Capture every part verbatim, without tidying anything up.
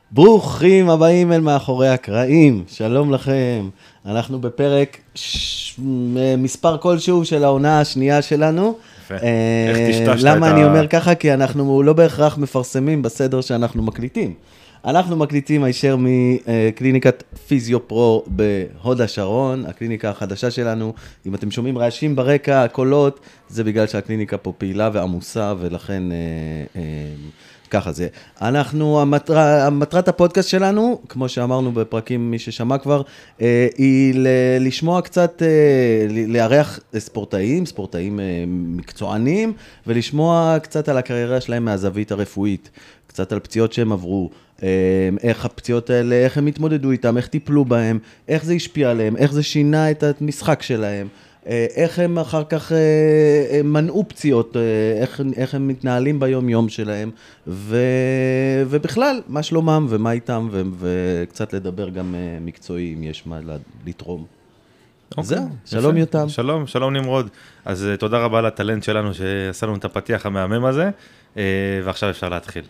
ברוכים הבאים אל מאחורי הקרעים, שלום לכם. אנחנו בפרק ש... מספר כלשהו של העונה השנייה שלנו. איך תשתשת את ה... למה אני אומר ככה? כי אנחנו לא בהכרח מפרסמים בסדר שאנחנו מקליטים. אנחנו מקליטים הישר מקליניקת פיזיו-פרו בהוד השרון, הקליניקה החדשה שלנו. אם אתם שומעים רעשים ברקע, הקולות, זה בגלל שהקליניקה פה פעילה ועמוסה, ולכן אה, אה, ככה זה. אנחנו, המטרה, מטרת הפודקאסט שלנו, כמו שאמרנו בפרקים, מי ששמע כבר, אה, היא ל- לשמוע קצת, אה, לארח ספורטאים, ספורטאים אה, מקצוענים, ולשמוע קצת על הקריירה שלהם מהזווית הרפואית. קצת על פציעות שהם עברו, איך הפציעות האלה, איך הם התמודדו איתם, איך טיפלו בהם, איך זה השפיע עליהם, איך זה שינה את המשחק שלהם, איך הם אחר כך מנעו פציעות, איך, איך הם מתנהלים ביום יום שלהם, ו, ובכלל, מה שלומם ומה איתם, ו, וקצת לדבר גם מקצועי, אם יש מה לתרום. אוקיי, זהו, שלום יותם. שלום, שלום נמרוד. אז תודה רבה לטלנט שלנו שעשינו את הפתיח המהמם הזה, ועכשיו אפשר להתחיל.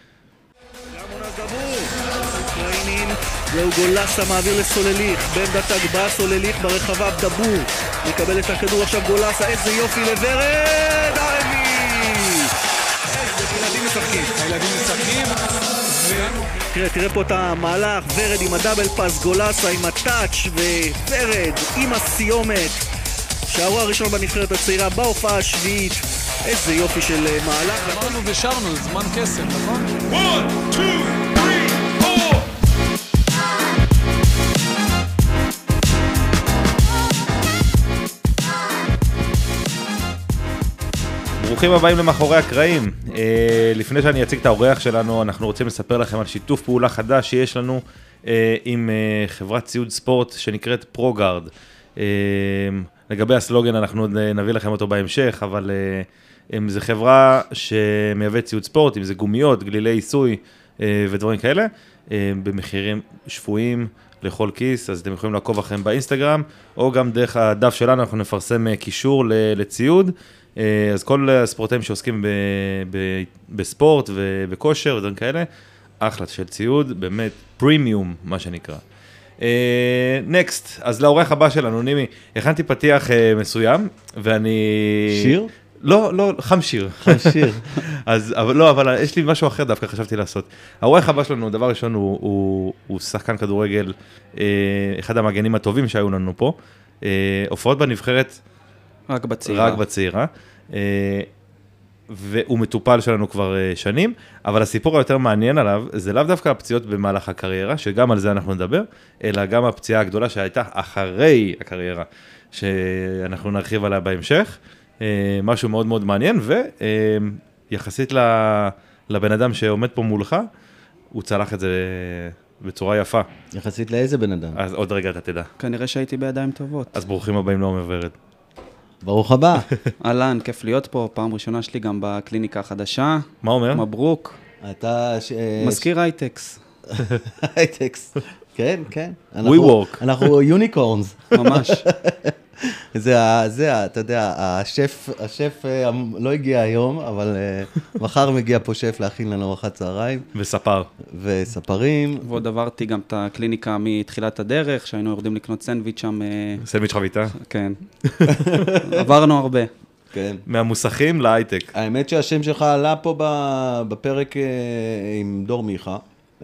זהו גולסה מעביר לסולליך, בעמדת הגבהה סולליך ברחבה דבור, מקבל את הכדור עכשיו גולסה, איזה יופי לוורד, הרמי! איזה ילדים משחקים, הילדים משחקים, תראה, תראה פה את המהלך, ורד עם הדאבל פאס, גולסה עם הטאץ' וורד עם הסיומת, שערוע הראשון בנבחרת הצעירה בהופעה השביעית, איזה יופי של מהלך. אמרנו ושרנו, זמן קסם, נכון? one, two, ברוכים הבאים למאחורי הקרעים. אה, לפני שאני אציג את האורח שלנו, אנחנו רוצים לספר לכם על שיתוף פעולה חדש שיש לנו אה, עם אה, חברת ציוד ספורט שנקראת פרוגארד. אה, לגבי הסלוגן אנחנו נביא לכם אותו בהמשך, אבל אה, זו חברה שמייבאת ציוד ספורט, אם זה גומיות, גלילי עיסוי אה, ודברים כאלה, אה, במחירים שפויים לכל כיס, אז אתם יכולים לעקוב אחריהם באינסטגרם, או גם דרך הדף שלנו, אנחנו נפרסם קישור לציוד, אז כל הספורטאים שעוסקים ב, ב, בספורט ובכושר ודברים כאלה, אחלה של ציוד, באמת פרימיום, מה שנקרא. נקסט, אז לאורח הבא שלנו, נימי, הכנתי פתיח מסוים, ואני... שיר? לא, לא, חם שיר. חם שיר. אז, אבל לא, אבל יש לי משהו אחר דווקא, חשבתי לעשות. האורח הבא שלנו, דבר ראשון, הוא, הוא, הוא שחקן כדורגל, אחד המגנים הטובים שהיו לנו פה, הופעות בנבחרת, רק בצעירה. רק בצעירה, והוא מטופל שלנו כבר שנים, אבל הסיפור היותר מעניין עליו, זה לאו דווקא הפציעות במהלך הקריירה, שגם על זה אנחנו נדבר, אלא גם הפציעה הגדולה שהייתה אחרי הקריירה, שאנחנו נרחיב עליה בהמשך, משהו מאוד מאוד מעניין, ויחסית לבן אדם שעומד פה מולך, הוא צלח את זה בצורה יפה. יחסית לאיזה בן אדם? אז עוד רגע אתה תדע. כנראה שהייתי בידיים טובות. אז ברוכים הבאים לעומר ורד. ברוך הבא. אהלן, כיף להיות פה, פעם ראשונה שלי גם בקליניקה החדשה. מה אומר? מברוק. אתה... מזכיר הייטקס. הייטקס. כן, כן. We work. אנחנו יוניקורנס. ממש. זה, זה, אתה יודע, השף, השף לא הגיע היום, אבל מחר מגיע פה שף להכין לנו ארוחת צהריים. וספר. וספרים. ועוד עברתי גם את הקליניקה מתחילת הדרך, שהיינו יורדים לקנות סנדוויץ' שם. סנדוויץ' חביתה? כן. עברנו הרבה. כן. מהמוסכים להייטק. האמת שהשם שלך עלה פה בפרק עם דור מיכה,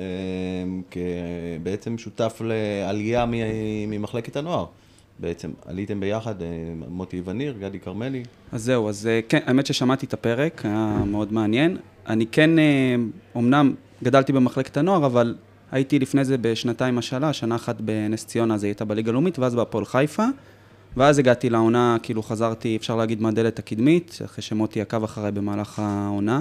בעצם שותף לעלייה ממחלקת הנוער. בעצם עליתם ביחד, מוטי וניר, גדי קרמלי. אז זהו, אז כן, האמת ששמעתי את הפרק, היה מאוד מעניין. אני כן, אומנם גדלתי במחלקת הנוער, אבל הייתי לפני זה בשנתיים השאלה, שנה אחת בנס ציונה, אז הייתה בליגה לאומית, ואז בהפועל חיפה, ואז הגעתי לעונה, כאילו חזרתי, אפשר להגיד, מהדלת הקדמית, אחרי שמוטי עקב אחריי במהלך העונה.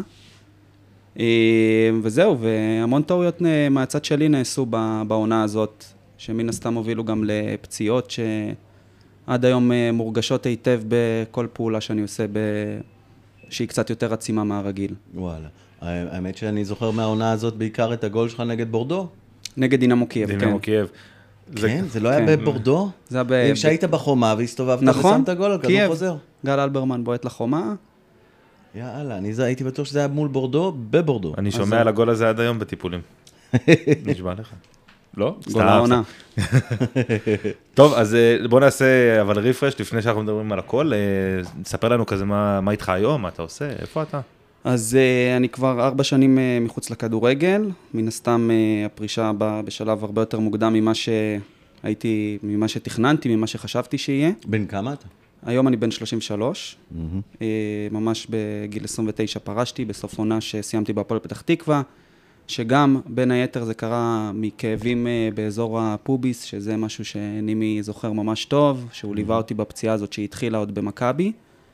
וזהו, והמון טעויות מהצד שלי נעשו בעונה הזאת, שמן הסתם הובילו גם לפציעות שעד היום מורגשות היטב בכל פעולה שאני עושה, שהיא קצת יותר עצימה מהרגיל. וואלה. האמת שאני זוכר מהעונה הזאת בעיקר את הגול שלך נגד בורדו. נגד דינמו קייב, כן. דינמו קייב. כן, זה לא היה בבורדו? זה היה ב... שהיית בחומה והסתובבת ושמת גול על כדור חוזר. גל אלברמן בועט לחומה. יאללה, אני הייתי בטוח שזה היה מול בורדו, בבורדו. אני שומע על הגול הזה עד היום בטיפולים. נשבע לך. לא? גול העונה. טוב, אז בוא נעשה אבל ריפרש לפני שאנחנו מדברים על הכל. נספר לנו כזה מה, מה איתך היום, מה אתה עושה, איפה אתה? אז uh, אני כבר ארבע שנים uh, מחוץ לכדורגל, מן הסתם uh, הפרישה באה בשלב הרבה יותר מוקדם ממה שהייתי, ממה שתכננתי, ממה שחשבתי שיהיה. בן כמה אתה? היום אני בן שלושים ושלוש, Mm-hmm. uh, ממש בגיל עשרים ותשע פרשתי, בסוף עונה שסיימתי בהפועל פתח תקווה, שגם בין היתר זה קרה מכאבים uh, באזור הפוביס, שזה משהו שנימי זוכר ממש טוב, שהוא mm-hmm. ליווה אותי בפציעה הזאת שהתחילה עוד במכבי.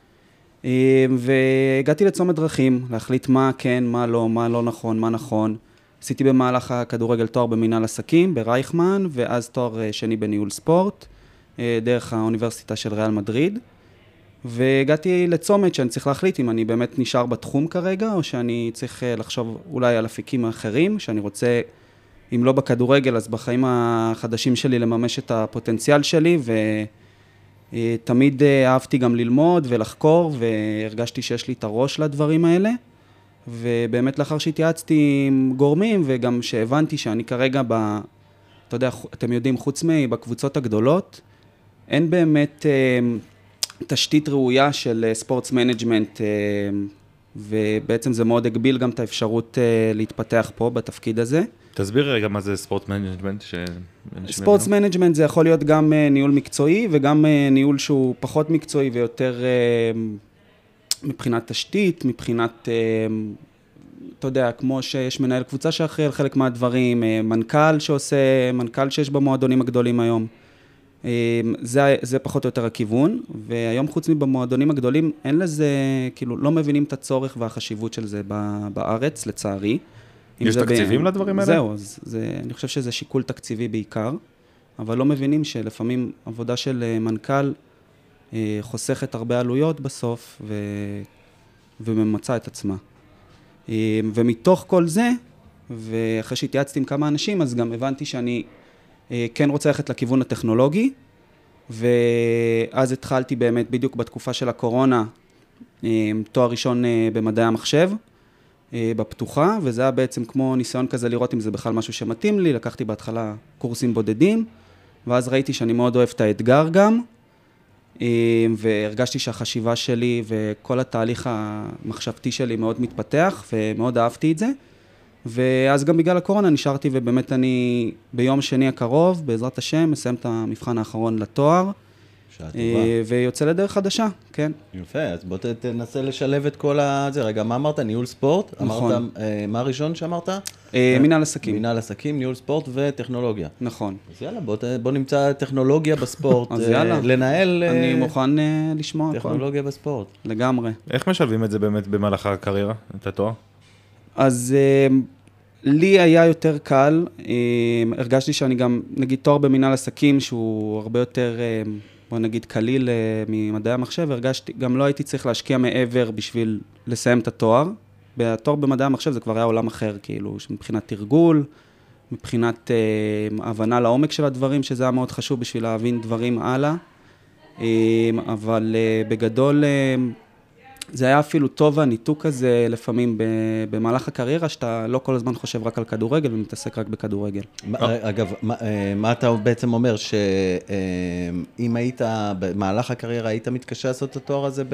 והגעתי לצומת דרכים, להחליט מה כן, מה לא, מה לא נכון, מה נכון. עשיתי במהלך הכדורגל תואר במינהל עסקים, ברייכמן, ואז תואר שני בניהול ספורט, דרך האוניברסיטה של ריאל מדריד. והגעתי לצומת שאני צריך להחליט אם אני באמת נשאר בתחום כרגע, או שאני צריך לחשוב אולי על אפיקים אחרים, שאני רוצה, אם לא בכדורגל, אז בחיים החדשים שלי לממש את הפוטנציאל שלי, ו... תמיד אהבתי גם ללמוד ולחקור, והרגשתי שיש לי את הראש לדברים האלה, ובאמת לאחר שהתייעצתי עם גורמים, וגם שהבנתי שאני כרגע, ב, אתה יודע, אתם יודעים, חוץ מבקבוצות הגדולות, אין באמת תשתית ראויה של ספורטס מנג'מנט, ובעצם זה מאוד הגביל גם את האפשרות להתפתח פה בתפקיד הזה. תסביר רגע מה זה ספורט מנג'מנט. ספורטס מנג'מנט זה יכול להיות גם ניהול מקצועי, וגם ניהול שהוא פחות מקצועי ויותר מבחינת תשתית, מבחינת, אתה יודע, כמו שיש מנהל קבוצה שאחראי על חלק מהדברים, מנכ"ל שעושה, מנכ"ל שיש במועדונים הגדולים היום. זה, זה פחות או יותר הכיוון, והיום חוץ מבמועדונים הגדולים, אין לזה, כאילו, לא מבינים את הצורך והחשיבות של זה בארץ, לצערי. יש תקציבים ב... לדברים האלה? זהו, אז זה, אני חושב שזה שיקול תקציבי בעיקר, אבל לא מבינים שלפעמים עבודה של מנכ"ל אה, חוסכת הרבה עלויות בסוף, ו... וממצא את עצמה. אה, ומתוך כל זה, ואחרי שהתייעצתי עם כמה אנשים, אז גם הבנתי שאני אה, כן רוצה ללכת לכיוון הטכנולוגי, ואז התחלתי באמת בדיוק בתקופה של הקורונה, אה, תואר ראשון אה, במדעי המחשב, בפתוחה, וזה היה בעצם כמו ניסיון כזה לראות אם זה בכלל משהו שמתאים לי. לקחתי בהתחלה קורסים בודדים, ואז ראיתי שאני מאוד אוהב את האתגר גם, והרגשתי שהחשיבה שלי וכל התהליך המחשבתי שלי מאוד מתפתח, ומאוד אהבתי את זה. ואז גם בגלל הקורונה נשארתי, ובאמת אני ביום שני הקרוב, בעזרת השם, מסיים את המבחן האחרון לתואר, ויוצא לדרך חדשה, כן. יפה, אז בוא תנסה לשלב את כל הזה. רגע, מה אמרת? ניהול ספורט? נכון. אמרת, מה הראשון שאמרת? מינהל עסקים. מינהל עסקים, ניהול ספורט וטכנולוגיה. נכון. אז יאללה, בוא, בוא נמצא טכנולוגיה בספורט. אז יאללה. לנהל... אני מוכן לשמוע. טכנולוגיה בספורט. לגמרי. איך משלבים את זה באמת במהלך הקריירה, את התואר? אז לי היה יותר קל, הרגשתי שאני גם, נגיד תואר במינהל עסקים, שהוא הרבה יותר, בוא נגיד, קליל ממדעי המחשב, הרגשתי, גם לא הייתי צריך להשקיע מעבר בשביל לסיים את התואר. בתואר במדעי המחשב זה כבר היה עולם אחר, כאילו, מבחינת תרגול, מבחינת הבנה לעומק של הדברים, שזה היה מאוד חשוב בשביל להבין דברים הלאה. אבל בגדול, זה היה אפילו טוב הניתוק הזה לפעמים במהלך הקריירה, שאתה לא כל הזמן חושב רק על כדורגל ומתעסק רק בכדורגל. אגב, מה אתה בעצם אומר, שאם היית במהלך הקריירה, היית מתקשה לעשות את התואר הזה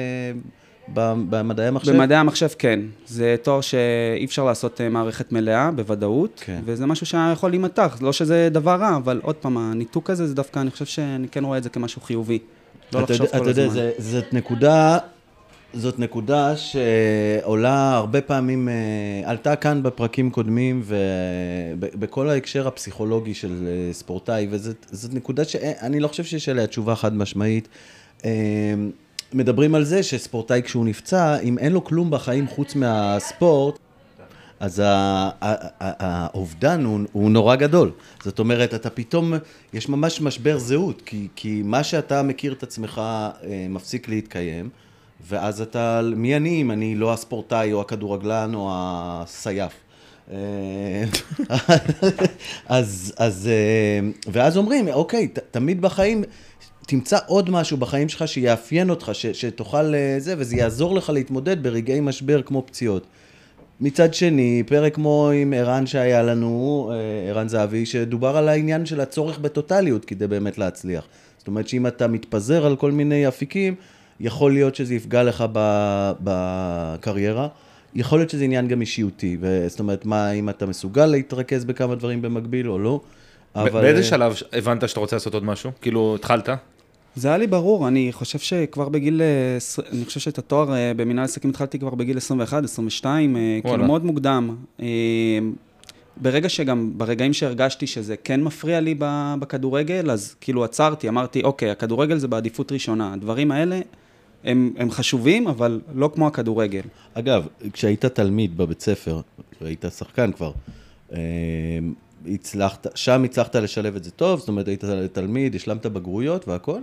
במדעי המחשב? במדעי המחשב כן. זה תואר שאי אפשר לעשות מערכת מלאה בוודאות, כן. וזה משהו שיכול להימתח. לא שזה דבר רע, אבל עוד פעם, הניתוק הזה, זה דווקא, אני חושב שאני כן רואה את זה כמשהו חיובי. לא לחשוב כל הזמן. אתה יודע, זאת נקודה... זאת נקודה שעולה הרבה פעמים, עלתה כאן בפרקים קודמים ובכל ההקשר הפסיכולוגי של ספורטאי, וזאת נקודה שאני לא חושב שיש עליה תשובה חד משמעית. מדברים על זה שספורטאי כשהוא נפצע, אם אין לו כלום בחיים חוץ מהספורט, אז האובדן הוא, הוא נורא גדול. זאת אומרת, אתה פתאום, יש ממש משבר זהות, כי, כי מה שאתה מכיר את עצמך מפסיק להתקיים, ואז אתה, מי אני אם אני לא הספורטאי או הכדורגלן או הסייף. אז, אז, ואז אומרים, אוקיי, ת, תמיד בחיים, תמצא עוד משהו בחיים שלך שיאפיין אותך, ש, שתוכל זה, וזה יעזור לך להתמודד ברגעי משבר כמו פציעות. מצד שני, פרק כמו עם ערן שהיה לנו, ערן זהבי, שדובר על העניין של הצורך בטוטליות כדי באמת להצליח. זאת אומרת שאם אתה מתפזר על כל מיני אפיקים, יכול להיות שזה יפגע לך בקריירה, יכול להיות שזה עניין גם אישיותי, זאת אומרת, מה, אם אתה מסוגל להתרכז בכמה דברים במקביל או לא, אבל... באיזה שלב הבנת שאתה רוצה לעשות עוד משהו? כאילו, התחלת? זה היה לי ברור, אני חושב שכבר בגיל, אני חושב שאת התואר במנהל עסקים התחלתי כבר בגיל עשרים ואחת, עשרים ושתיים, כאילו מאוד מוקדם. ברגע שגם, ברגעים שהרגשתי שזה כן מפריע לי בכדורגל, אז כאילו עצרתי, אמרתי, אוקיי, הכדורגל זה בעדיפות ראשונה, הדברים האלה הם, הם חשובים, אבל לא כמו הכדורגל. אגב, כשהיית תלמיד בבית ספר, היית שחקן כבר, הצלחת, שם הצלחת לשלב את זה טוב, זאת אומרת, היית תלמיד, השלמת בגרויות והכל?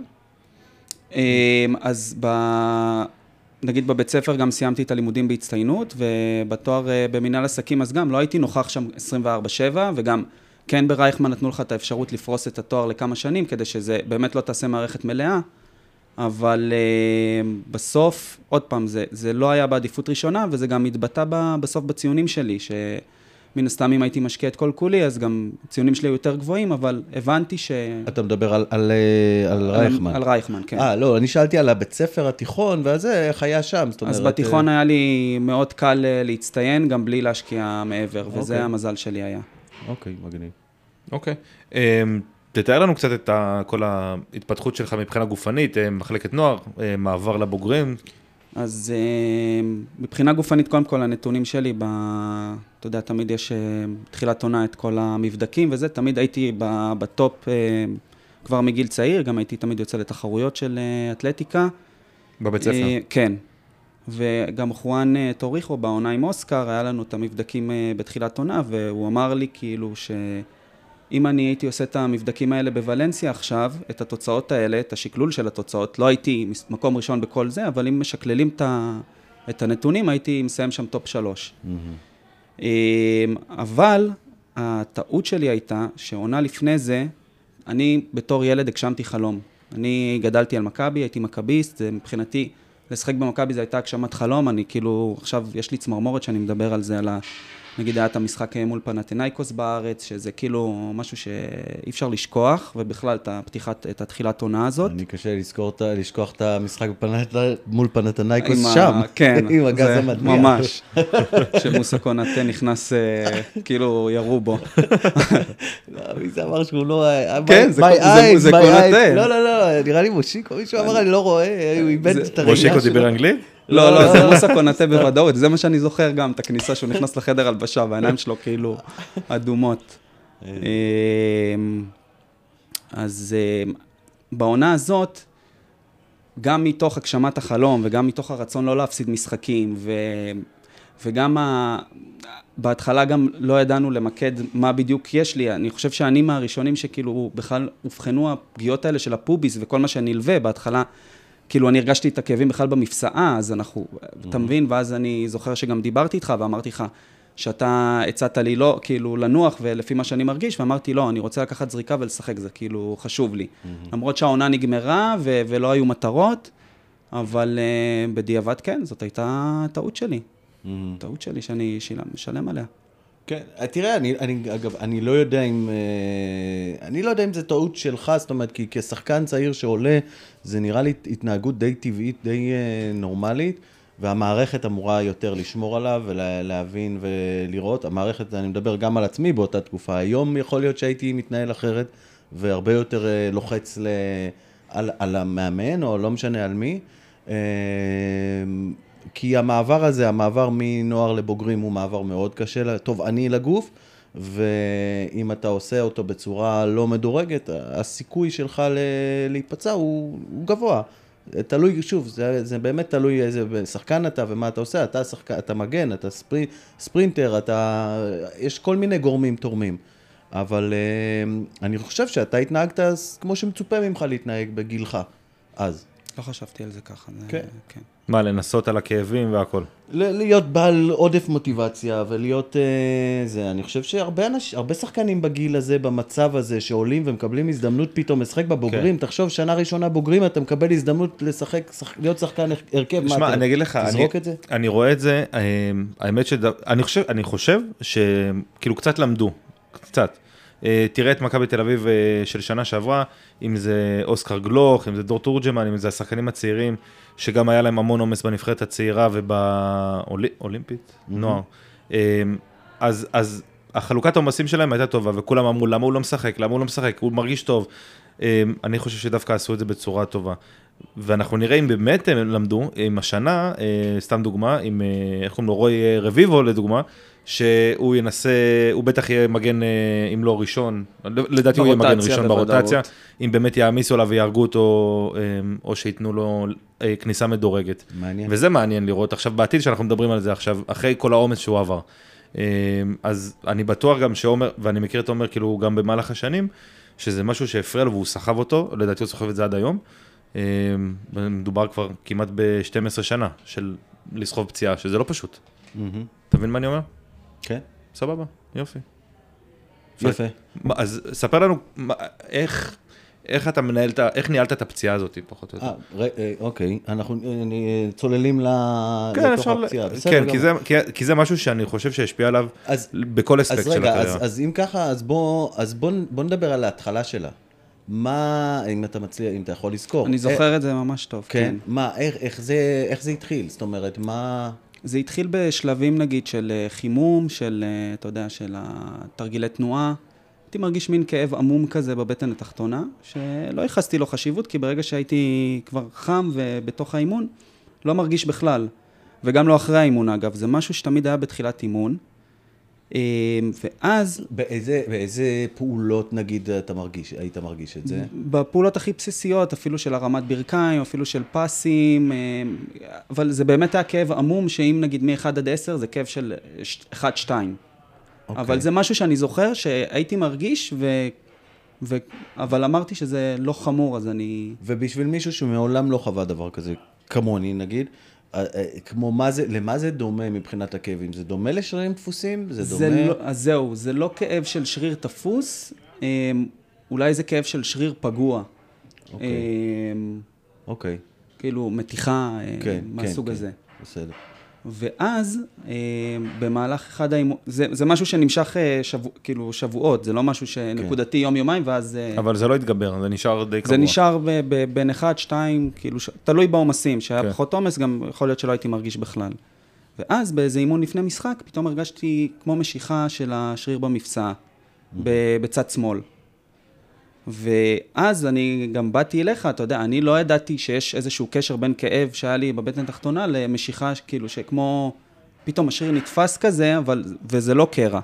אז ב... נגיד בבית ספר גם סיימתי את הלימודים בהצטיינות, ובתואר במנהל עסקים אז גם לא הייתי נוכח שם עשרים וארבע שבע, וגם כן ברייכמן נתנו לך את האפשרות לפרוס את התואר לכמה שנים, כדי שזה באמת לא תעשה מערכת מלאה, אבל בסוף, עוד פעם, זה, זה לא היה בעדיפות ראשונה, וזה גם התבטא בסוף בציונים שלי, ש... מן הסתם אם הייתי משקיע את כל כולי, אז גם ציונים שלי יותר גבוהים, אבל הבנתי ש... אתה מדבר על, על, על רייכמן. על רייכמן, כן. אה, לא, אני שאלתי על הבית ספר התיכון, וזה, איך היה שם? זאת אומרת, אז בתיכון היה לי מאוד קל להצטיין, גם בלי להשקיע מעבר, וזה אוקיי. המזל שלי היה. אוקיי, מגניב. אוקיי. תתאר לנו קצת את כל ההתפתחות שלך מבחינה גופנית, מחלקת נוער, מעבר לבוגרים. אז מבחינה גופנית, קודם כל, הנתונים שלי, ב... אתה יודע, תמיד יש תחילת עונה את כל המבדקים וזה, תמיד הייתי בטופ כבר מגיל צעיר, גם הייתי תמיד יוצא לתחרויות של אתלטיקה. בבית ספר? כן. וגם חואן טוריחו בעונה עם אוסקר, היה לנו את המבדקים בתחילת עונה, והוא אמר לי כאילו שאם אני הייתי עושה את המבדקים האלה בוולנסיה עכשיו, את התוצאות האלה, את השקלול של התוצאות, לא הייתי מקום ראשון בכל זה, אבל אם משקללים את הנתונים, הייתי מסיים שם טופ שלוש. אבל הטעות שלי הייתה שעונה לפני זה, אני בתור ילד הגשמתי חלום. אני גדלתי על מכבי, הייתי מכביסט, זה מבחינתי, לשחק במכבי זה הייתה הגשמת חלום, אני כאילו, עכשיו יש לי צמרמורת שאני מדבר על זה, על ה... נגיד היה את המשחק מול פנתנייקוס בארץ, שזה כאילו משהו שאי אפשר לשכוח, ובכלל את הפתיחת, את התחילת עונה הזאת. אני קשה לזכור, לשכוח את המשחק מול פנתנייקוס שם. כן, עם הגז המדמיע. ממש. שמוסה קונאטה נכנס, כאילו ירו בו. מי זה אמר שהוא לא... כן, זה קונאטה. לא, לא, לא, נראה לי מושיקו, מישהו אמר, אני לא רואה, הוא איבד את הראייה שלו. מושיקו דיבר אנגלית? לא, לא, זה מוסה קונאטה בוודאות, זה מה שאני זוכר גם, את הכניסה שהוא נכנס לחדר הלבשה, והעיניים שלו כאילו אדומות. אז בעונה הזאת, גם מתוך הגשמת החלום, וגם מתוך הרצון לא להפסיד משחקים, וגם בהתחלה גם לא ידענו למקד מה בדיוק יש לי, אני חושב שאני מהראשונים שכאילו בכלל הובחנו הפגיעות האלה של הפוביס, וכל מה שנלווה בהתחלה, כאילו אני הרגשתי את הכאבים בכלל במפסעה, אז אנחנו, אתה מבין, ואז אני זוכר שגם דיברתי איתך ואמרתי לך, שאתה הצעת לי לא, כאילו לנוח ולפי מה שאני מרגיש, ואמרתי לא, אני רוצה לקחת זריקה ולשחק, זה כאילו חשוב לי. למרות שהעונה נגמרה ו- ולא היו מטרות, אבל uh, בדיעבד כן, זאת הייתה טעות שלי. טעות שלי שאני משלם עליה. כן, תראה, אני, אני, אגב, אני לא יודע אם, אני לא יודע אם זה טעות שלך, זאת אומרת, כי כשחקן צעיר שעולה, זה נראה לי התנהגות די טבעית, די נורמלית, והמערכת אמורה יותר לשמור עליו ולהבין ולראות. המערכת, אני מדבר גם על עצמי באותה תקופה. היום יכול להיות שהייתי מתנהל אחרת, והרבה יותר לוחץ ל, על, על המאמן, או לא משנה על מי. כי המעבר הזה, המעבר מנוער לבוגרים הוא מעבר מאוד קשה, תובעני לגוף, ואם אתה עושה אותו בצורה לא מדורגת, הסיכוי שלך להיפצע הוא, הוא גבוה. תלוי, שוב, זה, זה באמת תלוי איזה שחקן אתה ומה אתה עושה, אתה, שחק, אתה מגן, אתה ספרינט, ספרינטר, אתה, יש כל מיני גורמים תורמים. אבל אני חושב שאתה התנהגת כמו שמצופה ממך להתנהג בגילך, אז. לא חשבתי על זה ככה. כן. כן. מה, לנסות על הכאבים והכל? להיות בעל עודף מוטיבציה ולהיות אה, זה, אני חושב שהרבה אנש, הרבה שחקנים בגיל הזה, במצב הזה, שעולים ומקבלים הזדמנות פתאום לשחק בבוגרים, כן. תחשוב, שנה ראשונה בוגרים, אתה מקבל הזדמנות לשחק, שח, להיות שחקן הרכב, שמה, מה, אני אגיד לך, תזרוק אני, את זה? אני רואה את זה, האמת שד... אני חושב, אני חושב שכאילו קצת למדו, קצת. תראה את מכבי תל אביב של שנה שעברה, אם זה אוסקר גלוך, אם זה דור תורג'מן, אם זה השחקנים הצעירים, שגם היה להם המון עומס בנבחרת הצעירה ובאולימפית, נוער. אז, אז החלוקת העומסים שלהם הייתה טובה, וכולם אמרו, למה הוא לא משחק, למה הוא לא משחק, הוא מרגיש טוב. אני חושב שדווקא עשו את זה בצורה טובה. ואנחנו נראה אם באמת הם למדו, עם השנה, סתם דוגמה, עם, איך קוראים לו, רוי רביבו לדוגמה, שהוא ינסה, הוא בטח יהיה מגן, אם לא ראשון, לדעתי הוא יהיה מגן ראשון ברוטציה, אם באמת יעמיסו עליו ויהרגו אותו, או שיתנו לו כניסה מדורגת. מעניין. וזה מעניין לראות. עכשיו, בעתיד שאנחנו מדברים על זה עכשיו, אחרי כל העומס שהוא עבר. אז אני בטוח גם שעומר, ואני מכיר את עומר כאילו גם במהלך השנים, שזה משהו שהפריע לו והוא סחב אותו, לדעתי הוא סוחב את זה עד היום. מדובר כבר כמעט ב-שתים עשרה שנה של לסחוב פציעה, שזה לא פשוט. אתה מבין מה אני אומר? כן. סבבה, יופי. יפה. אז ספר לנו איך, איך אתה מנהל, איך ניהלת את הפציעה הזאת, פחות או יותר. אה, אוקיי, אנחנו צוללים לתוך הפציעה. כן, כי זה משהו שאני חושב שהשפיע עליו בכל אספקט של הקריירה. אז אם ככה, אז בוא נדבר על ההתחלה שלה. מה, אם אתה מצליח, אם אתה יכול לזכור. אני זוכר את זה ממש טוב, כן. מה, איך זה התחיל? זאת אומרת, מה... זה התחיל בשלבים, נגיד, של חימום, של, אתה יודע, של תרגילי תנועה. הייתי מרגיש מין כאב עמום כזה בבטן התחתונה, שלא ייחסתי לו חשיבות, כי ברגע שהייתי כבר חם ובתוך האימון, לא מרגיש בכלל. וגם לא אחרי האימון, אגב. זה משהו שתמיד היה בתחילת אימון. ואז... באיזה, באיזה פעולות, נגיד, אתה מרגיש, היית מרגיש את זה? בפעולות הכי בסיסיות, אפילו של הרמת ברכיים, אפילו של פסים, אבל זה באמת היה כאב עמום, שאם נגיד מ-אחד עד עשר, זה כאב של אחת שתיים. Okay. אבל זה משהו שאני זוכר שהייתי מרגיש, ו... ו... אבל אמרתי שזה לא חמור, אז אני... ובשביל מישהו שמעולם לא חווה דבר כזה, כמוני נגיד, כמו מה זה, למה זה דומה מבחינת הכאבים? זה דומה לשרירים תפוסים? זה דומה... זה לא, אז זהו, זה לא כאב של שריר תפוס, אולי זה כאב של שריר פגוע. אוקיי. אוקיי. כאילו מתיחה כן, מהסוג כן, הזה. כן, בסדר. ואז במהלך אחד האימון, זה, זה משהו שנמשך שבוע, כאילו שבועות, זה לא משהו שנקודתי יום יומיים, ואז... אבל זה לא התגבר, זה נשאר די קבוע. זה נשאר ב, ב, בין אחד, שתיים, כאילו, ש... תלוי בעומסים, שהיה כן. פחות עומס, גם יכול להיות שלא הייתי מרגיש בכלל. ואז באיזה אימון לפני משחק, פתאום הרגשתי כמו משיכה של השריר במפסע, mm-hmm. בצד שמאל. ואז אני גם באתי אליך, אתה יודע, אני לא ידעתי שיש איזשהו קשר בין כאב שהיה לי בבטן תחתונה למשיכה, כאילו שכמו, פתאום השריר נתפס כזה, אבל, וזה לא קרע.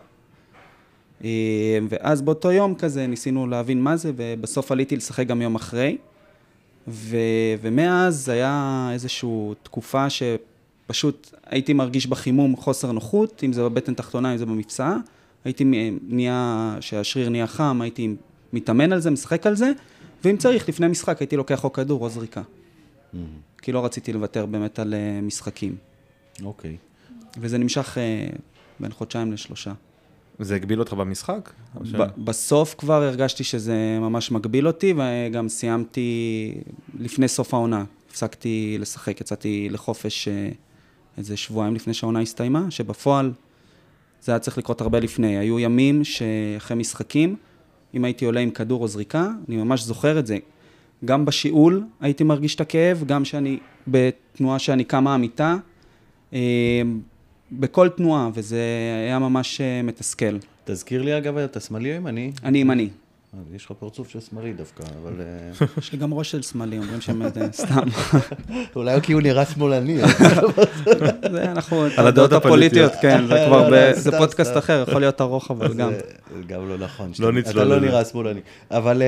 ואז באותו יום כזה ניסינו להבין מה זה, ובסוף עליתי לשחק גם יום אחרי, ו, ומאז היה איזושהי תקופה שפשוט הייתי מרגיש בחימום חוסר נוחות, אם זה בבטן תחתונה, אם זה במפסע, הייתי נהיה, שהשריר נהיה חם, הייתי מתאמן על זה, משחק על זה, ואם צריך, לפני משחק הייתי לוקח או כדור או זריקה. Mm-hmm. כי לא רציתי לוותר באמת על uh, משחקים. אוקיי. Okay. וזה נמשך uh, בין חודשיים לשלושה. זה הגביל אותך במשחק? ב- בסוף כבר הרגשתי שזה ממש מגביל אותי, וגם סיימתי לפני סוף העונה. הפסקתי לשחק, יצאתי לחופש uh, איזה שבועיים לפני שהעונה הסתיימה, שבפועל זה היה צריך לקרות הרבה לפני. היו ימים שאחרי משחקים, אם הייתי עולה עם כדור או זריקה, אני ממש זוכר את זה. גם בשיעול הייתי מרגיש את הכאב, גם שאני, בתנועה שאני קמה אמיתה, בכל תנועה, וזה היה ממש מתסכל. תזכיר לי אגב, אתה שמאלי או ימני? אני ימני. יש לך פרצוף של שמאלי דווקא, אבל... יש לי גם ראש של שמאלי, אומרים שהם סתם. אולי כי הוא נראה שמאלני. זה אנחנו, על הדעות הפוליטיות, כן, זה כבר, זה פודקאסט אחר, יכול להיות ארוך, אבל גם. גם לא נכון. לא נצלול. אתה לא נראה שמאלני. אבל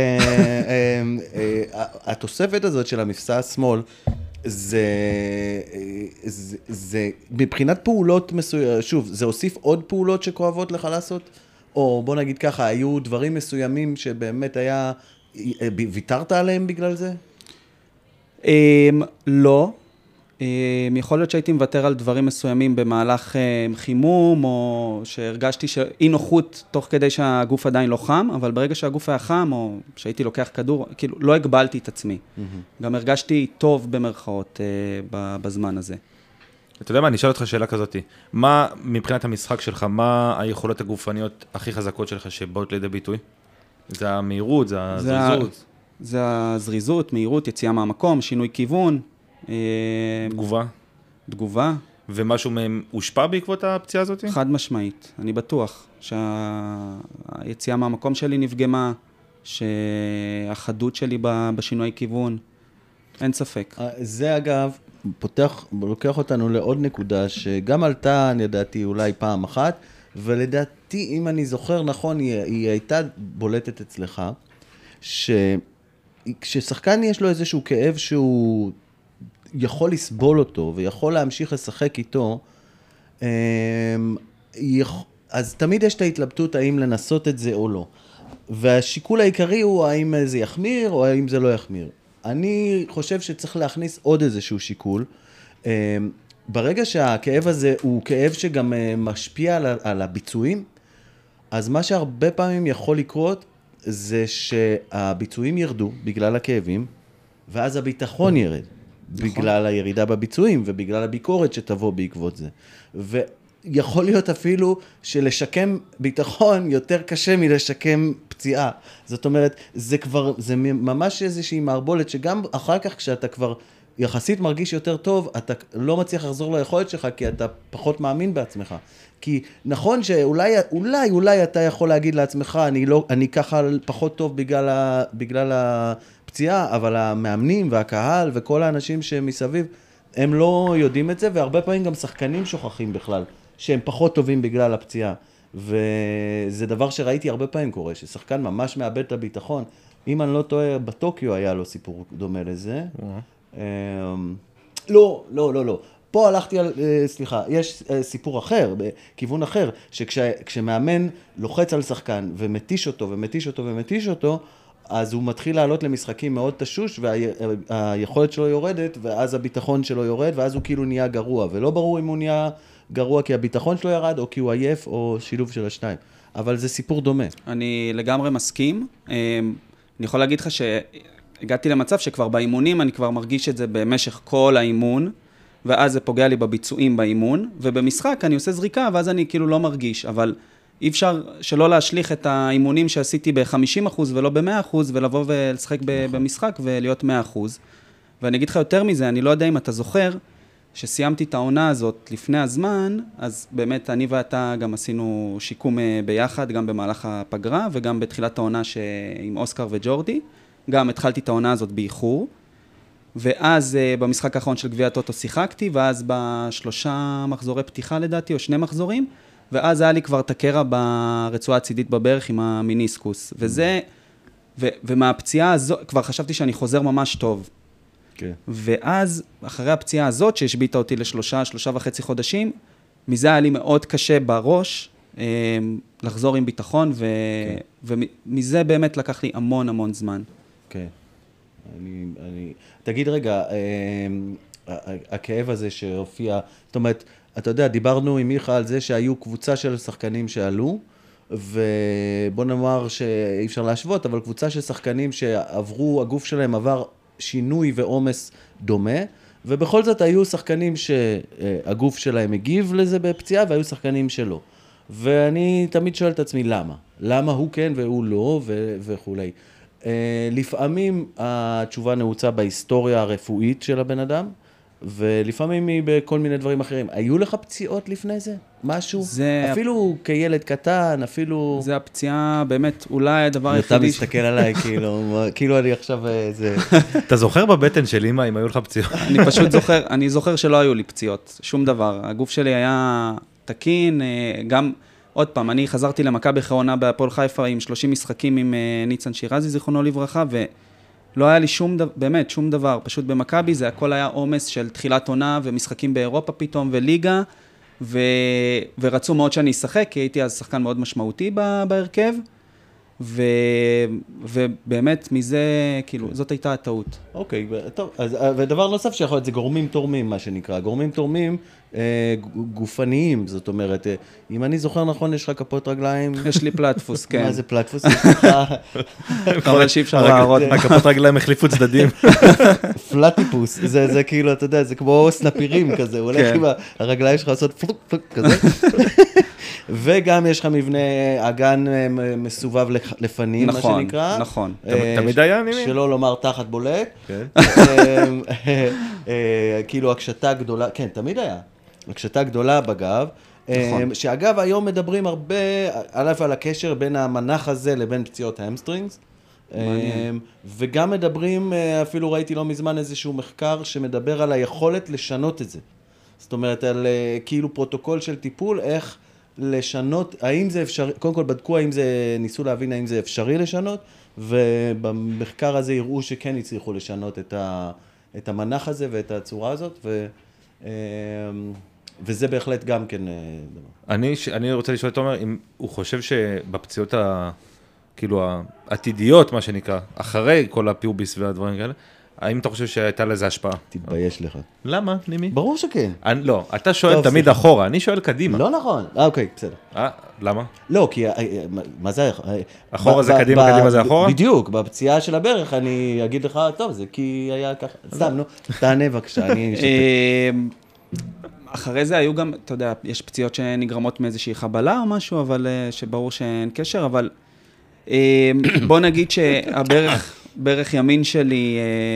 התוספת הזאת של המפסע השמאל, זה, זה, זה, מבחינת פעולות מסוימות, שוב, זה הוסיף עוד פעולות שכואבות לך לעשות? או בוא נגיד ככה, היו דברים מסוימים שבאמת היה, ויתרת עליהם בגלל זה? לא. יכול להיות שהייתי מוותר על דברים מסוימים במהלך חימום, או שהרגשתי שאי נוחות תוך כדי שהגוף עדיין לא חם, אבל ברגע שהגוף היה חם, או שהייתי לוקח כדור, כאילו לא הגבלתי את עצמי. Mm-hmm. גם הרגשתי טוב במרכאות בזמן הזה. אתה יודע מה, אני אשאל אותך שאלה כזאת. מה מבחינת המשחק שלך, מה היכולות הגופניות הכי חזקות שלך שבאות לידי ביטוי? זה המהירות, זה הזריזות? זה הזריזות, מהירות, יציאה מהמקום, שינוי כיוון. תגובה? תגובה. ומשהו מהם הושפע בעקבות הפציעה הזאת? חד משמעית, אני בטוח שהיציאה מהמקום שלי נפגמה, שהחדות שלי בשינוי כיוון, אין ספק. זה אגב, פותח, לוקח אותנו לעוד נקודה שגם עלתה, אני ידעתי, אולי פעם אחת, ולדעתי, אם אני זוכר נכון, היא, היא הייתה בולטת אצלך, שכששחקן יש לו איזשהו כאב שהוא יכול לסבול אותו, ויכול להמשיך לשחק איתו, אז תמיד יש את ההתלבטות האם לנסות את זה או לא. והשיקול העיקרי הוא האם זה יחמיר או האם זה לא יחמיר. אני חושב שצריך להכניס עוד איזשהו שיקול. ברגע שהכאב הזה הוא כאב שגם משפיע על הביצועים, אז מה שהרבה פעמים יכול לקרות זה שהביצועים ירדו בגלל הכאבים, ואז הביטחון ירד. בגלל הירידה בביצועים ובגלל הביקורת שתבוא בעקבות זה. ויכול להיות אפילו שלשקם ביטחון יותר קשה מלשקם פציעה. זאת אומרת, זה כבר, זה ממש איזושהי מערבולת שגם אחר כך כשאתה כבר יחסית מרגיש יותר טוב, אתה לא מצליח לחזור ליכולת שלך כי אתה פחות מאמין בעצמך. כי נכון שאולי, אולי, אולי אתה יכול להגיד לעצמך, אני לא, אני ככה פחות טוב בגלל ה, בגלל ה פציעה, אבל המאמנים והקהל וכל האנשים שמסביב, הם לא יודעים את זה, והרבה פעמים גם שחקנים שוכחים בכלל, שהם פחות טובים בגלל הפציעה. וזה דבר שראיתי הרבה פעמים קורה, ששחקן ממש מאבד את הביטחון. אם אני לא טועה, בטוקיו היה לו סיפור דומה לזה. לא, לא, לא, לא. פה הלכתי על, סליחה, יש סיפור אחר, בכיוון אחר, שכשמאמן לוחץ על שחקן ומתיש אותו ומתיש אותו ומתיש אותו, אז הוא מתחיל לעלות למשחקים מאוד תשוש, והיכולת שלו יורדת, ואז הביטחון שלו יורד, ואז הוא כאילו נהיה גרוע, ולא ברור אם הוא נהיה גרוע כי הביטחון שלו ירד, או כי הוא עייף, או שילוב של השניים. אבל זה סיפור דומה. אני לגמרי מסכים. אני יכול להגיד לך שהגעתי למצב שכבר באימונים, אני כבר מרגיש את זה במשך כל האימון, ואז זה פוגע לי בביצועים באימון, ובמשחק אני עושה זריקה, ואז אני כאילו לא מרגיש, אבל אי אפשר שלא להשליך את האימונים שעשיתי ב-חמישים אחוז ולא ב-מאה אחוז, ולבוא ולשחק במשחק ולהיות מאה אחוז. ואני אגיד לך יותר מזה, אני לא יודע אם אתה זוכר, שסיימתי את העונה הזאת לפני הזמן, אז באמת אני ואתה גם עשינו שיקום ביחד, גם במהלך הפגרה, וגם בתחילת העונה עם אוסקר וג'ורדי. גם התחלתי את העונה הזאת באיחור, ואז במשחק האחרון של גביע הטוטו שיחקתי, ואז בשלושה מחזורי פתיחה לדעתי, או שני מחזורים, ואז היה לי כבר את הקרע ברצועה הצידית בברך עם המיניסקוס. וזה, ו, ומהפציעה הזו, כבר חשבתי שאני חוזר ממש טוב. כן. ואז, אחרי הפציעה הזאת, שהשביטה אותי לשלושה, שלושה וחצי חודשים, מזה היה לי מאוד קשה בראש, לחזור עם ביטחון, ו, כן. ומזה באמת לקח לי המון המון זמן. כן. אני, אני... תגיד רגע, הכאב הזה שהופיע, זאת אומרת, אתה יודע, דיברנו עם מיכה על זה שהיו קבוצה של שחקנים שעלו, ובוא נאמר שאי אפשר להשוות, אבל קבוצה של שחקנים שעברו, הגוף שלהם עבר שינוי ועומס דומה, ובכל זאת היו שחקנים שהגוף שלהם הגיב לזה בפציעה, והיו שחקנים שלא. ואני תמיד שואל את עצמי, למה? למה הוא כן והוא לא ו- וכולי. לפעמים התשובה נעוצה בהיסטוריה הרפואית של הבן אדם, ולפעמים היא בכל מיני דברים אחרים. היו לך פציעות לפני זה? משהו? זה... אפילו כילד קטן, אפילו... זה הפציעה, באמת, אולי הדבר היחידי... אתה מסתכל עליי, כאילו, כאילו אני עכשיו איזה... אתה זוכר בבטן של אמא אם היו לך פציעות? אני פשוט זוכר, אני זוכר שלא היו לי פציעות, שום דבר. הגוף שלי היה תקין, גם... עוד פעם, אני חזרתי למכבי עונה בהפועל חיפה עם שלושים משחקים עם ניצן שירזי, זיכרונו לברכה, ולא היה לי שום דבר, באמת, שום דבר. פשוט במכבי זה הכל היה עומס של תחילת עונה ומשחקים באירופה פתאום וליגה, ו... ורצו מאוד שאני אשחק, כי הייתי אז שחקן מאוד משמעותי בהרכב, ו... ובאמת מזה, כאילו, זאת הייתה הטעות. אוקיי, טוב, אז, ודבר נוסף שיכול להיות זה גורמים תורמים, מה שנקרא. גורמים תורמים אה, גופניים, זאת אומרת, אה, אם אני זוכר נכון, יש לך כפות רגליים. יש לי פלטפוס, כן. מה זה פלטפוס? יש לך... אבל שאי אפשר להראות. הכפות רגליים החליפו צדדים. פלטיפוס, זה, זה כאילו, אתה יודע, זה כמו סנפירים כזה, הוא הולך עם הרגליים שלך לעשות פלוק פלוק כזה. וגם יש לך מבנה אגן מסובב לפנים, מה שנקרא. נכון, נכון. תמיד היה נימי? שלא לומר תחת בולט. כאילו הקשתה גדולה, כן, תמיד היה. הקשתה גדולה בגב. שאגב, היום מדברים הרבה, א' על הקשר בין המנח הזה לבין פציעות האמסטרינגס. וגם מדברים, אפילו ראיתי לא מזמן איזשהו מחקר שמדבר על היכולת לשנות את זה. זאת אומרת, על כאילו פרוטוקול של טיפול, איך לשנות, האם זה אפשרי, קודם כל בדקו האם זה, ניסו להבין האם זה אפשרי לשנות, ובמחקר הזה יראו שכן הצליחו לשנות את, ה, את המנח הזה ואת הצורה הזאת, ו, וזה בהחלט גם כן דבר. אני, אני רוצה לשאול את תומר, אם הוא חושב שבפציעות ה, כאילו העתידיות, מה שנקרא, אחרי כל הפיוביס והדברים כאלה, האם אתה חושב שהייתה לזה השפעה? תתבייש לך. למה? נימי? ברור שכן. אני, לא, אתה שואל תמיד אחורה, אני שואל קדימה. לא נכון. אה, אוקיי, בסדר. אה, למה? לא, כי, מה זה? אחורה זה קדימה, קדימה זה אחורה? בדיוק, בפציעה של הברך אני אגיד לך, טוב, זה כי היה ככה, סתם, נו, תענה בבקשה, אני אשתף. אחרי זה היו גם, אתה יודע, יש פציעות שנגרמות מאיזושהי חבלה או משהו, אבל שברור שאין קשר, אבל בוא נגיד שהברך... ברך ימין שלי,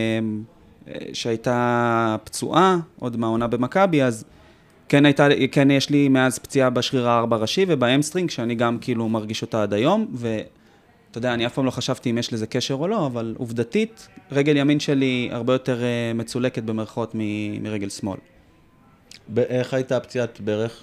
שהייתה פצועה, עוד מהעונה במכבי, אז כן, הייתה, כן יש לי מאז פציעה בשריר הארבע ראשי ובאמסטרינג, שאני גם כאילו מרגיש אותה עד היום, ואתה יודע, אני אף פעם לא חשבתי אם יש לזה קשר או לא, אבל עובדתית, רגל ימין שלי הרבה יותר מצולקת במרכאות מ- מרגל שמאל. איך הייתה פציעת ברך?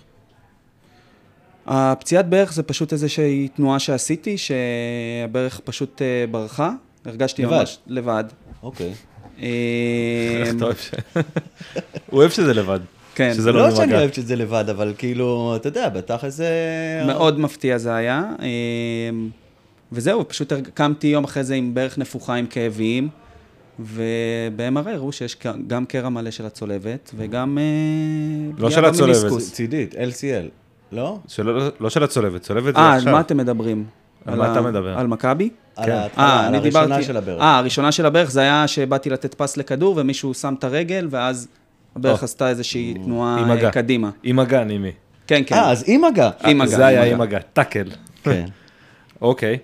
הפציעת ברך זה פשוט איזושהי תנועה שעשיתי, שהברך פשוט ברחה, הרגשתי ממש לבד. אוקיי. איך אתה אוהב ש... הוא אוהב שזה לבד. כן. לא שאני אוהב שזה לבד, אבל כאילו, אתה יודע, בטח איזה... מאוד מפתיע זה היה. וזהו, פשוט קמתי יום אחרי זה עם ברך נפוחה עם כאבים, וב-אם אר איי הראו שיש גם קרע מלא של הצולבת, וגם... לא של הצולבת. צידית, אל סי אל. לא? לא של הצולבת, צולבת זה עכשיו. אה, על מה אתם מדברים? על מה אתה מדבר? על מכבי? על ההתחלה, על הראשונה של הברך. אה, הראשונה של הברך זה היה שבאתי לתת פס לכדור, ומישהו שם את הרגל, ואז הברך עשתה איזושהי תנועה קדימה. עם מגע, נימי. כן, כן. אה, אז עם מגע. עם מגע. זה היה עם מגע, טאקל. כן. אוקיי.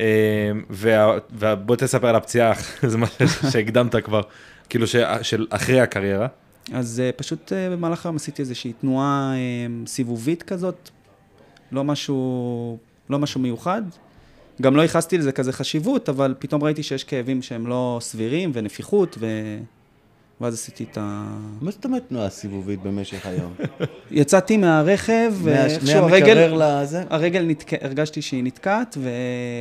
ובוא תספר על הפציעה, זה מה שהקדמת כבר, כאילו של אחרי הקריירה. אז פשוט במהלך היום עשיתי איזושהי תנועה סיבובית כזאת, לא משהו, לא משהו מיוחד. גם לא ייחסתי לזה כזה חשיבות, אבל פתאום ראיתי שיש כאבים שהם לא סבירים ונפיחות, ו... ואז עשיתי את ה... מה זאת אומרת תנועה סיבובית במשך היום? יצאתי מהרכב, ואיכשהו הרגל... לזה? הרגל נתק... הרגשתי שהיא נתקעת, ו...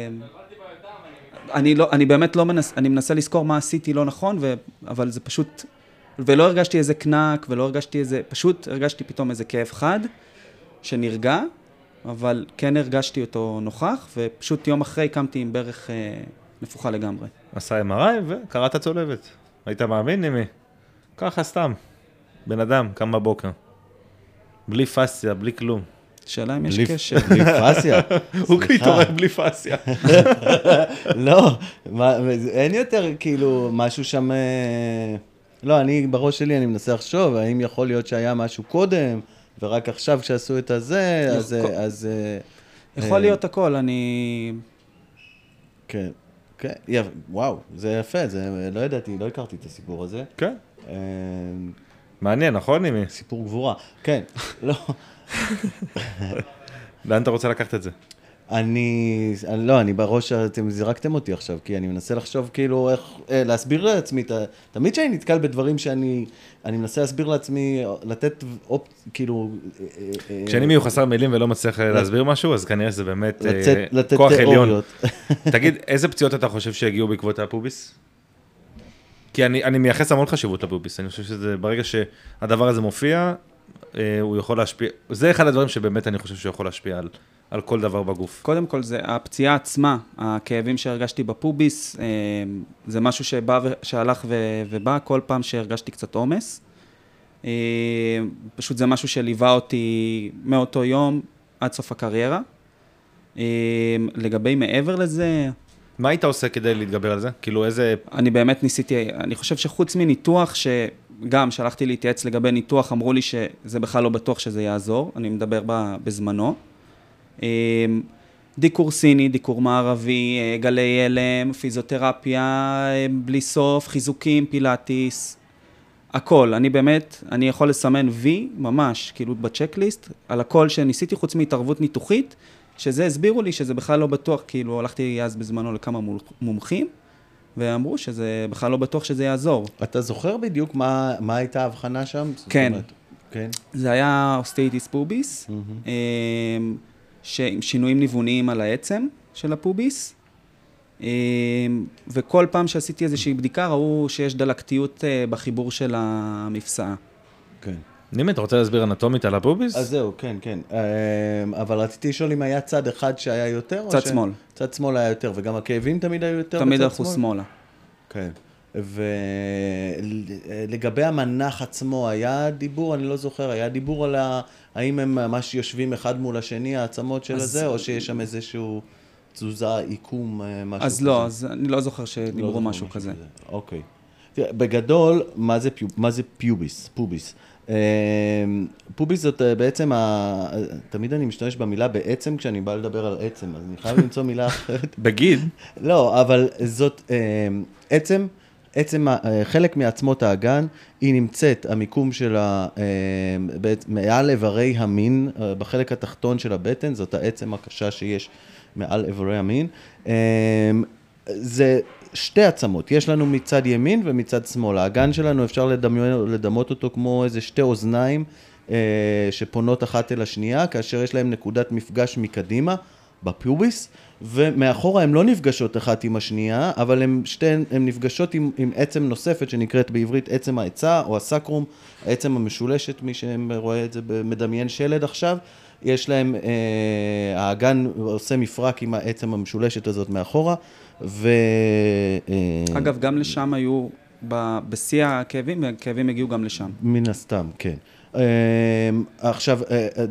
אני, לא, אני באמת לא מנס... אני מנסה לזכור מה עשיתי לא נכון, ו... אבל זה פשוט... ולא הרגשתי איזה קנק, ולא הרגשתי איזה... פשוט הרגשתי פתאום איזה כאב חד, שנרגע, אבל כן הרגשתי אותו נוכח, ופשוט יום אחרי קמתי עם ברך אה, נפוחה לגמרי. עשה אם אר איי וקראת צולבת. היית מאמין, נימי? ככה סתם. בן אדם, קם בבוקר. בלי פסיה, בלי כלום. שאלה אם יש קשר. בלי פסיה? הוא התעורר בלי פסיה. לא, אין יותר כאילו משהו שם... לא, אני בראש שלי, אני מנסה לחשוב, האם יכול להיות שהיה משהו קודם, ורק עכשיו כשעשו את הזה, אז... אז יכול להיות הכל, אני... כן, כן, וואו, זה יפה, זה לא ידעתי, לא הכרתי את הסיפור הזה. כן. מעניין, נכון, נימי? סיפור גבורה, כן, לא. לאן אתה רוצה לקחת את זה? אני, לא, אני בראש, אתם זרקתם אותי עכשיו, כי אני מנסה לחשוב כאילו איך, להסביר לעצמי, תמיד שאני נתקל בדברים שאני, אני מנסה להסביר לעצמי, לתת אופ, כאילו... כשאני מי הוא חסר מילים ולא מצליח להסביר משהו, אז כנראה שזה באמת כוח עליון. תגיד, איזה פציעות אתה חושב שהגיעו בעקבות הפוביס? כי אני, אני מייחס המון חשיבות לפוביס, אני חושב שזה ברגע שהדבר הזה מופיע, הוא יכול להשפיע, זה אחד הדברים שבאמת אני חושב שהוא יכול להשפיע על על כל דבר בגוף? קודם כל, זה הפציעה עצמה, הכאבים שהרגשתי בפוביס, זה משהו שבא, שהלך ו- ובא כל פעם שהרגשתי קצת עומס. פשוט זה משהו שליווה אותי מאותו יום עד סוף הקריירה. לגבי מעבר לזה... מה היית עושה כדי להתגבר על זה? כאילו איזה... אני באמת ניסיתי, אני חושב שחוץ מניתוח, שגם שלחתי להתייעץ לגבי ניתוח, אמרו לי שזה בכלל לא בטוח שזה יעזור, אני מדבר בזמנו. דיקור סיני, דיקור מערבי, גלי הלם, פיזיותרפיה, בלי סוף, חיזוקים, פילאטיס, הכל. אני באמת, אני יכול לסמן וי, ממש, כאילו בצ'קליסט, על הכל שניסיתי חוץ מהתערבות ניתוחית, שזה הסבירו לי שזה בכלל לא בטוח, כאילו הלכתי אז בזמנו לכמה מומחים, ואמרו שזה בכלל לא בטוח שזה יעזור. אתה זוכר בדיוק מה, מה הייתה ההבחנה שם? כן. אומרת, כן. זה היה אוסטאיטיס פוביס, mm-hmm. עם שינויים ניווניים על העצם של הפוביס, וכל פעם שעשיתי איזושהי בדיקה, ראו שיש דלקתיות בחיבור של המפסעה. כן. נימי, אתה רוצה להסביר אנטומית על הפוביס? אז זהו, כן, כן. אבל רציתי לשאול אם היה צד אחד שהיה יותר, צד שמאל. צד שמאל היה יותר, וגם הכאבים תמיד היו יותר תמיד הלכו שמאלה. כן. ולגבי המנח עצמו, היה דיבור, אני לא זוכר, היה דיבור על האם הם ממש יושבים אחד מול השני, העצמות של הזה, או שיש שם איזשהו תזוזה, עיקום, משהו כזה? אז לא, אז אני לא זוכר שדיברו משהו כזה. אוקיי. בגדול, מה זה פיוביס? פוביס. פוביס זאת בעצם, תמיד אני משתמש במילה בעצם כשאני בא לדבר על עצם, אז אני חייב למצוא מילה אחרת. בגיד? לא, אבל זאת עצם, עצם חלק מעצמות האגן, היא נמצאת, המיקום שלה מעל איברי המין, בחלק התחתון של הבטן, זאת העצם הקשה שיש מעל איברי המין. זה שתי עצמות, יש לנו מצד ימין ומצד שמאל. האגן שלנו אפשר לדמות, לדמות אותו כמו איזה שתי אוזניים אה, שפונות אחת אל השנייה, כאשר יש להם נקודת מפגש מקדימה בפיוביס, ומאחורה הן לא נפגשות אחת עם השנייה, אבל הן שתיהן הן נפגשות עם, עם עצם נוספת שנקראת בעברית עצם העצה או הסקרום, העצם המשולשת, מי שרואה את זה במדמיין שלד עכשיו, יש להם, אה, האגן עושה מפרק עם העצם המשולשת הזאת מאחורה, ו... אגב, גם לשם היו, בשיא הכאבים, הכאבים הגיעו גם לשם. מן הסתם, כן. עכשיו,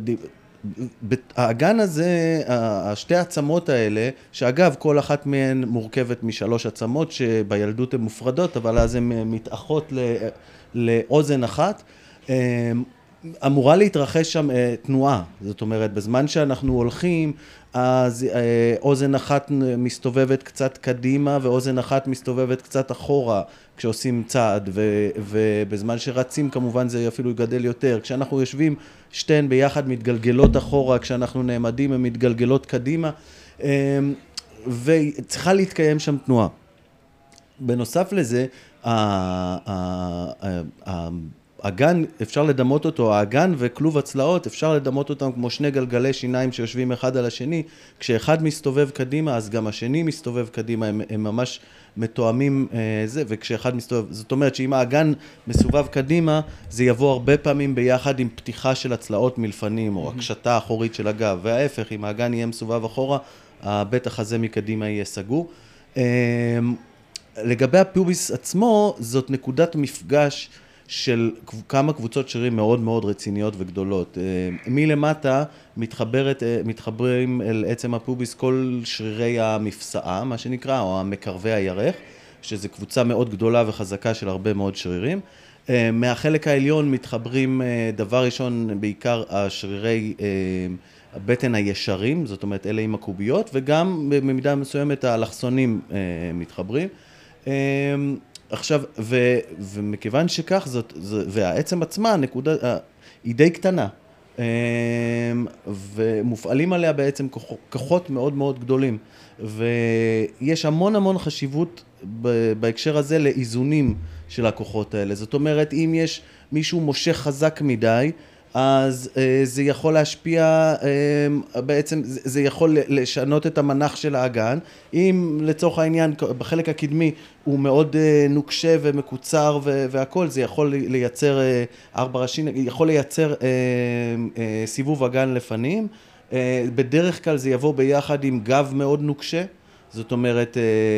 האגן הזה, השתי העצמות האלה, שאגב, כל אחת מהן מורכבת משלוש עצמות, שבילדות הן מופרדות, אבל אז הן מתאחות לאוזן אחת, אמורה להתרחש שם אה, תנועה, זאת אומרת, בזמן שאנחנו הולכים, אז אה, אוזן אחת מסתובבת קצת קדימה, ואוזן אחת מסתובבת קצת אחורה, כשעושים צעד, ו, ובזמן שרצים כמובן זה אפילו יגדל יותר. כשאנחנו יושבים, שתיהן ביחד מתגלגלות אחורה, כשאנחנו נעמדים הן מתגלגלות קדימה, אה, וצריכה להתקיים שם תנועה. בנוסף לזה, ה... ה, ה, ה האגן, אפשר לדמות אותו, האגן וכלוב הצלעות, אפשר לדמות אותם כמו שני גלגלי שיניים שיושבים אחד על השני, כשאחד מסתובב קדימה, אז גם השני מסתובב קדימה, הם, הם ממש מתואמים אה, זה, וכשאחד מסתובב, זאת אומרת שאם האגן מסובב קדימה, זה יבוא הרבה פעמים ביחד עם פתיחה של הצלעות מלפנים, או הקשתה האחורית של הגב, וההפך, אם האגן יהיה מסובב אחורה, הבטח הזה מקדימה יהיה סגור. אה, לגבי הפיוביס עצמו, זאת נקודת מפגש, של כמה קבוצות שרירים מאוד מאוד רציניות וגדולות. מלמטה מתחברת, מתחברים אל עצם הפוביס כל שרירי המפסעה, מה שנקרא, או המקרבי הירך, שזו קבוצה מאוד גדולה וחזקה של הרבה מאוד שרירים. מהחלק העליון מתחברים דבר ראשון בעיקר השרירי הבטן הישרים, זאת אומרת אלה עם הקוביות, וגם במידה מסוימת האלכסונים מתחברים. עכשיו, ו, ומכיוון שכך זאת, זה, והעצם עצמה, הנקודה, היא די קטנה, ומופעלים עליה בעצם כוחות, כוחות מאוד מאוד גדולים, ויש המון המון חשיבות בהקשר הזה לאיזונים של הכוחות האלה. זאת אומרת, אם יש מישהו מושך חזק מדי, אז אה, זה יכול להשפיע, אה, בעצם זה, זה יכול לשנות את המנח של האגן. אם לצורך העניין בחלק הקדמי הוא מאוד אה, נוקשה ומקוצר ו- והכל, זה יכול לייצר אה, ארבע ראשים, יכול לייצר אה, אה, סיבוב אגן לפנים, בדרך כלל זה יבוא ביחד עם גב מאוד נוקשה, זאת אומרת,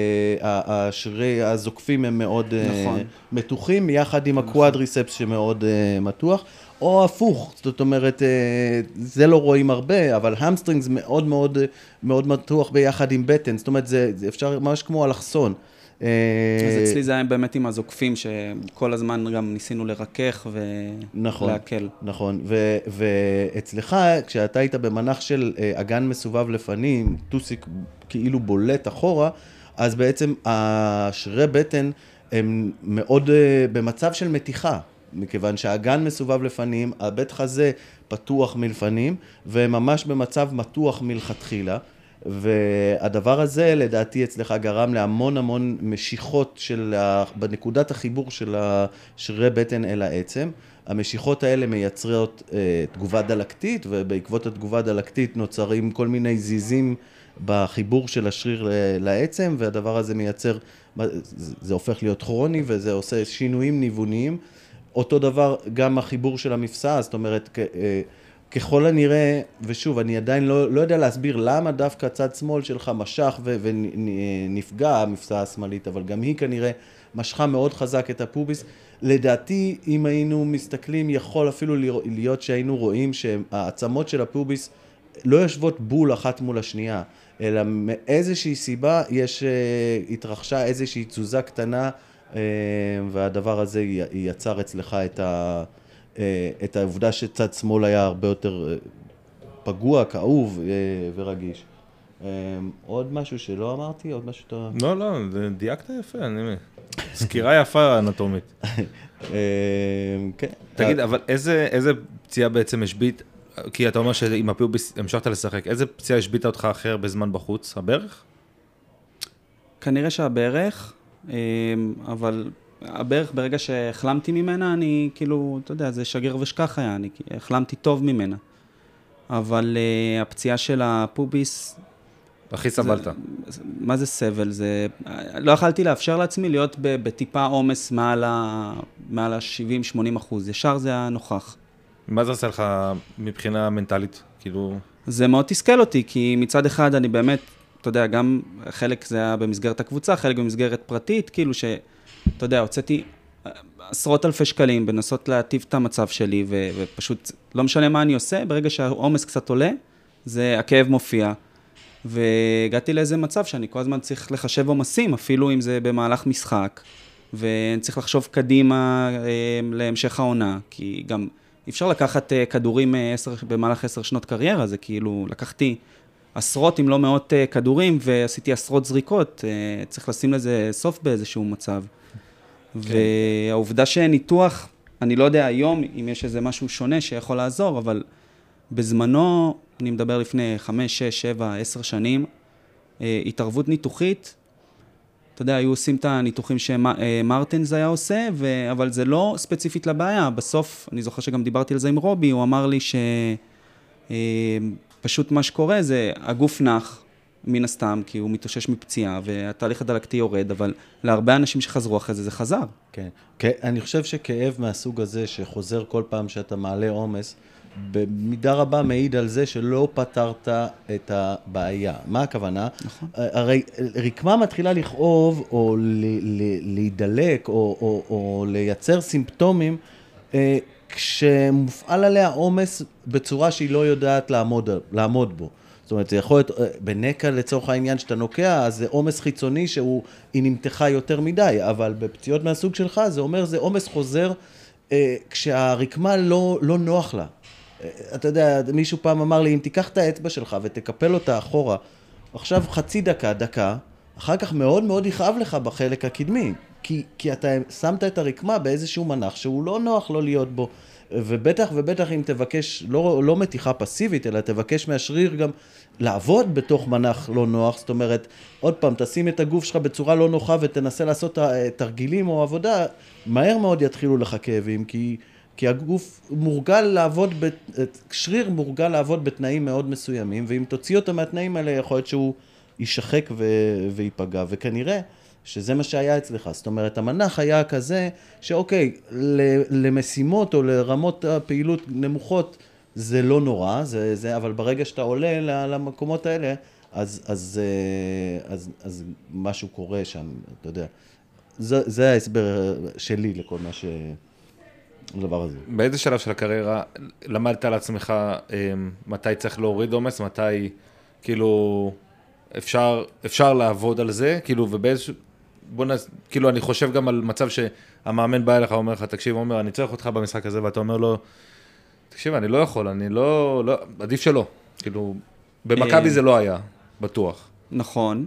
השרירי הזוקפים הם מאוד נכון. מתוחים, יחד עם נכון. הקוואדריספס שמאוד מתוח, או הפוך, זאת אומרת, זה לא רואים הרבה, אבל המסטרינג זה מאוד מאוד מאוד מתוח ביחד עם בטן, זאת אומרת, זה, זה אפשר ממש כמו אלכסון. אז אצלי זה היה באמת עם הזוקפים, שכל הזמן גם ניסינו לרכך ולהקל. נכון, ו- ואצלך, כשאתה היית במנח של אגן מסובב לפנים, טוסיק כאילו בולט אחורה, אז בעצם השרירי בטן הם מאוד במצב של מתיחה, מכיוון שהאגן מסובב לפנים, הבית חזה פתוח מלפנים, וממש במצב מתוח מלכתחילה, והדבר הזה לדעתי אצלך גרם להמון המון משיכות של, בנקודת החיבור של השרירי בטן אל העצם. המשיכות האלה מייצרות אה, תגובה דלקתית, ובעקבות התגובה הדלקתית נוצרים כל מיני זיזים בחיבור של השריר לעצם, והדבר הזה מייצר, זה הופך להיות כרוני, וזה עושה שינויים ניווניים. אותו דבר גם החיבור של המפסע, זאת אומרת, אה, ככל הנראה, ושוב, אני עדיין לא, לא יודע להסביר למה דווקא צד שמאל שלך משך ו- ונפגע המפסעה השמאלית, אבל גם היא כנראה משכה מאוד חזק את הפוביס. לדעתי, אם היינו מסתכלים, יכול אפילו להיות שהיינו רואים שהעצמות של הפוביס לא יושבות בול אחת מול השנייה, אלא מאיזושהי סיבה יש, התרחשה איזושהי תזוזה קטנה, והדבר הזה יצר אצלך את ה... את העובדה שצד שמאל היה הרבה יותר פגוע, כאוב ורגיש. עוד משהו שלא אמרתי? עוד משהו שאתה... לא, לא, דייקת יפה, אני... סקירה יפה אנטומית. כן. תגיד, אבל איזה פציעה בעצם השבית, כי אתה אומר שעם הפיוביס המשכת לשחק, איזה פציעה השביתה אותך אחר בזמן בחוץ? הברך? כנראה שהברך, אבל... הברך ברגע שהחלמתי ממנה, אני כאילו, אתה יודע, זה שגר ושכח היה, אני החלמתי טוב ממנה. אבל uh, הפציעה של הפוביס... הכי סבלת. זה, מה זה סבל? זה... לא יכלתי לאפשר לעצמי להיות בטיפה עומס מעל ה-שבעים שמונים אחוז. ישר זה היה נוכח. מה זה עושה לך מבחינה מנטלית? כאילו... זה מאוד תסכל אותי, כי מצד אחד אני באמת, אתה יודע, גם חלק זה היה במסגרת הקבוצה, חלק במסגרת פרטית, כאילו ש... אתה יודע, הוצאתי עשרות אלפי שקלים בנסות להטיב את המצב שלי, ו- ופשוט לא משנה מה אני עושה, ברגע שהעומס קצת עולה, זה הכאב מופיע, והגעתי לאיזה מצב שאני כל הזמן צריך לחשב עומסים, אפילו אם זה במהלך משחק, ואני צריך לחשוב קדימה אה, להמשך העונה, כי גם אי אפשר לקחת אה, כדורים אה, עשר, במהלך עשר שנות קריירה, זה כאילו לקחתי עשרות אם לא מאות אה, כדורים, ועשיתי עשרות זריקות, אה, צריך לשים לזה סוף באיזשהו מצב. והעובדה שניתוח, אני לא יודע היום אם יש איזה משהו שונה שיכול לעזור, אבל בזמנו, אני מדבר לפני חמש, שש, שבע, עשר שנים, התערבות ניתוחית, אתה יודע, היו עושים את הניתוחים שמרטינס היה עושה, אבל זה לא ספציפית לבעיה. בסוף, אני זוכר שגם דיברתי על זה עם רובי, הוא אמר לי שפשוט מה שקורה זה הגוף נח, מן הסתם, כי הוא מתאושש מפציעה, והתהליך הדלקתי יורד, אבל להרבה אנשים שחזרו אחרי זה, זה חזר. כן. אני חושב שכאב מהסוג הזה, שחוזר כל פעם שאתה מעלה עומס, במידה רבה מעיד על זה שלא פתרת את הבעיה. מה הכוונה? נכון. הרי רקמה מתחילה לכאוב, או להידלק, או, או, או לייצר סימפטומים, כשמופעל עליה עומס בצורה שהיא לא יודעת לעמוד, לעמוד בו. זאת אומרת, זה יכול להיות, בנקע לצורך העניין שאתה נוקע, אז זה עומס חיצוני שהיא נמתחה יותר מדי, אבל בפציעות מהסוג שלך, זה אומר, זה עומס חוזר, אה, כשהרקמה לא, לא נוח לה. אה, אתה יודע, מישהו פעם אמר לי, אם תיקח את האצבע שלך ותקפל אותה אחורה, עכשיו חצי דקה, דקה, אחר כך מאוד מאוד יכאב לך בחלק הקדמי, כי, כי אתה שמת את הרקמה באיזשהו מנח שהוא לא נוח לא להיות בו, ובטח ובטח אם תבקש, לא, לא מתיחה פסיבית, אלא תבקש מהשריר גם לעבוד בתוך מנח לא נוח, זאת אומרת, עוד פעם, תשים את הגוף שלך בצורה לא נוחה ותנסה לעשות תרגילים או עבודה, מהר מאוד יתחילו לך כאבים, כי, כי הגוף מורגל לעבוד, שריר מורגל לעבוד בתנאים מאוד מסוימים, ואם תוציא אותו מהתנאים האלה, יכול להיות שהוא יישחק ו- ויפגע, וכנראה, שזה מה שהיה אצלך. זאת אומרת, המנח היה כזה שאוקיי, למשימות או לרמות הפעילות נמוכות, זה לא נורא, זה, זה, אבל ברגע שאתה עולה למקומות האלה, אז, אז, אז, אז משהו קורה שם, אתה יודע. זה, זה ההסבר שלי לכל מה ש... לדבר הזה. באיזה שלב של הקריירה למדת על עצמך מתי צריך להוריד עומס, מתי כאילו אפשר, אפשר לעבוד על זה, כאילו ובאיזשהו, בוא נס... כאילו אני חושב גם על מצב שהמאמן בא אליך ואומר לך, תקשיב, אומר, אני צריך אותך במשחק הזה, ואתה אומר לו, תקשיב, אני לא יכול, אני לא, לא... עדיף שלא. כאילו, במכבי זה לא היה, בטוח. נכון.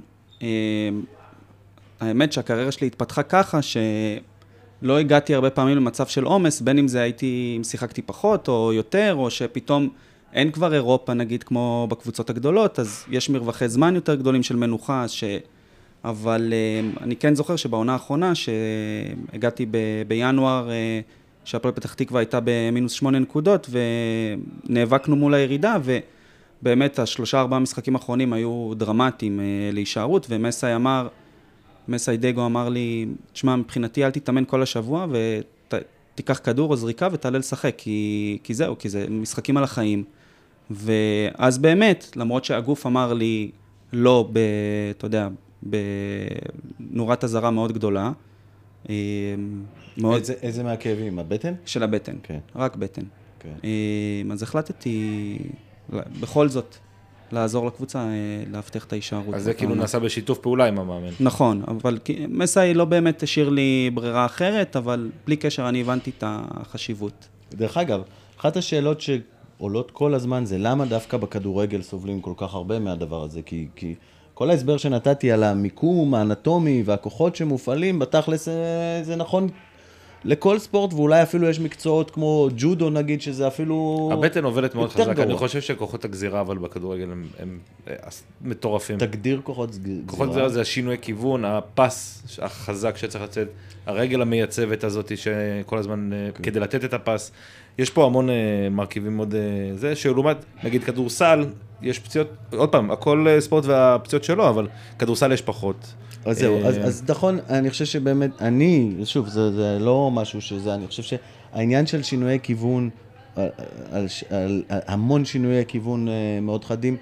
האמת שהקריירה שלי התפתחה ככה, שלא הגעתי הרבה פעמים למצב של עומס, בין אם זה הייתי, אם שיחקתי פחות או יותר, או שפתאום אין כבר אירופה, נגיד, כמו בקבוצות הגדולות, אז יש מרווחי זמן יותר גדולים של מנוחה, ש... אבל אני כן זוכר שבעונה האחרונה, שהגעתי ב... בינואר, שהפועל פתח תקווה הייתה במינוס שמונה נקודות, ונאבקנו מול הירידה, ובאמת השלושה ארבעה משחקים האחרונים היו דרמטיים להישארות, ומסאי אמר, מסאי דגו אמר לי, תשמע, מבחינתי אל תתאמן כל השבוע, ותיקח כדור או זריקה ותעלה לשחק, כי, כי זהו, כי זה משחקים על החיים. ואז באמת, למרות שהגוף אמר לי, לא, ב, אתה יודע, בנורת הזרה מאוד גדולה, מאוד... איזה, איזה מהכאבים? הבטן? של הבטן, כן. רק בטן. כן. אז החלטתי בכל זאת לעזור לקבוצה, להבטיח את ההישארות. אז זה כאילו נעשה בשיתוף פעולה עם המאמן. נכון, אבל מסאי לא באמת השאיר לי ברירה אחרת, אבל בלי קשר אני הבנתי את החשיבות. דרך אגב, אחת השאלות שעולות כל הזמן זה למה דווקא בכדורגל סובלים כל כך הרבה מהדבר הזה, כי... כי... כל ההסבר שנתתי על המיקום, האנטומי והכוחות שמופעלים, בתכלס זה נכון לכל ספורט, ואולי אפילו יש מקצועות כמו ג'ודו נגיד, שזה אפילו... הבטן עובדת מאוד חזק, אני חושב שכוחות הגזירה, אבל בכדורגל הם, הם, הם מטורפים. תגדיר כוחות גזירה. כוחות גזירה זה השינוי כיוון, הפס החזק שצריך לצאת, הרגל המייצבת הזאת שכל הזמן, okay. כדי לתת את הפס. יש פה המון מרכיבים מאוד זה, שלעומת, נגיד כדורסל, יש פציעות, עוד פעם, הכל ספורט והפציעות שלו, אבל כדורסל יש פחות. אז זהו, אז, אז נכון, אני חושב שבאמת, אני, שוב, זה, זה לא משהו שזה, אני חושב שהעניין של שינויי כיוון, על, על, על, על המון שינויי כיוון מאוד חדים,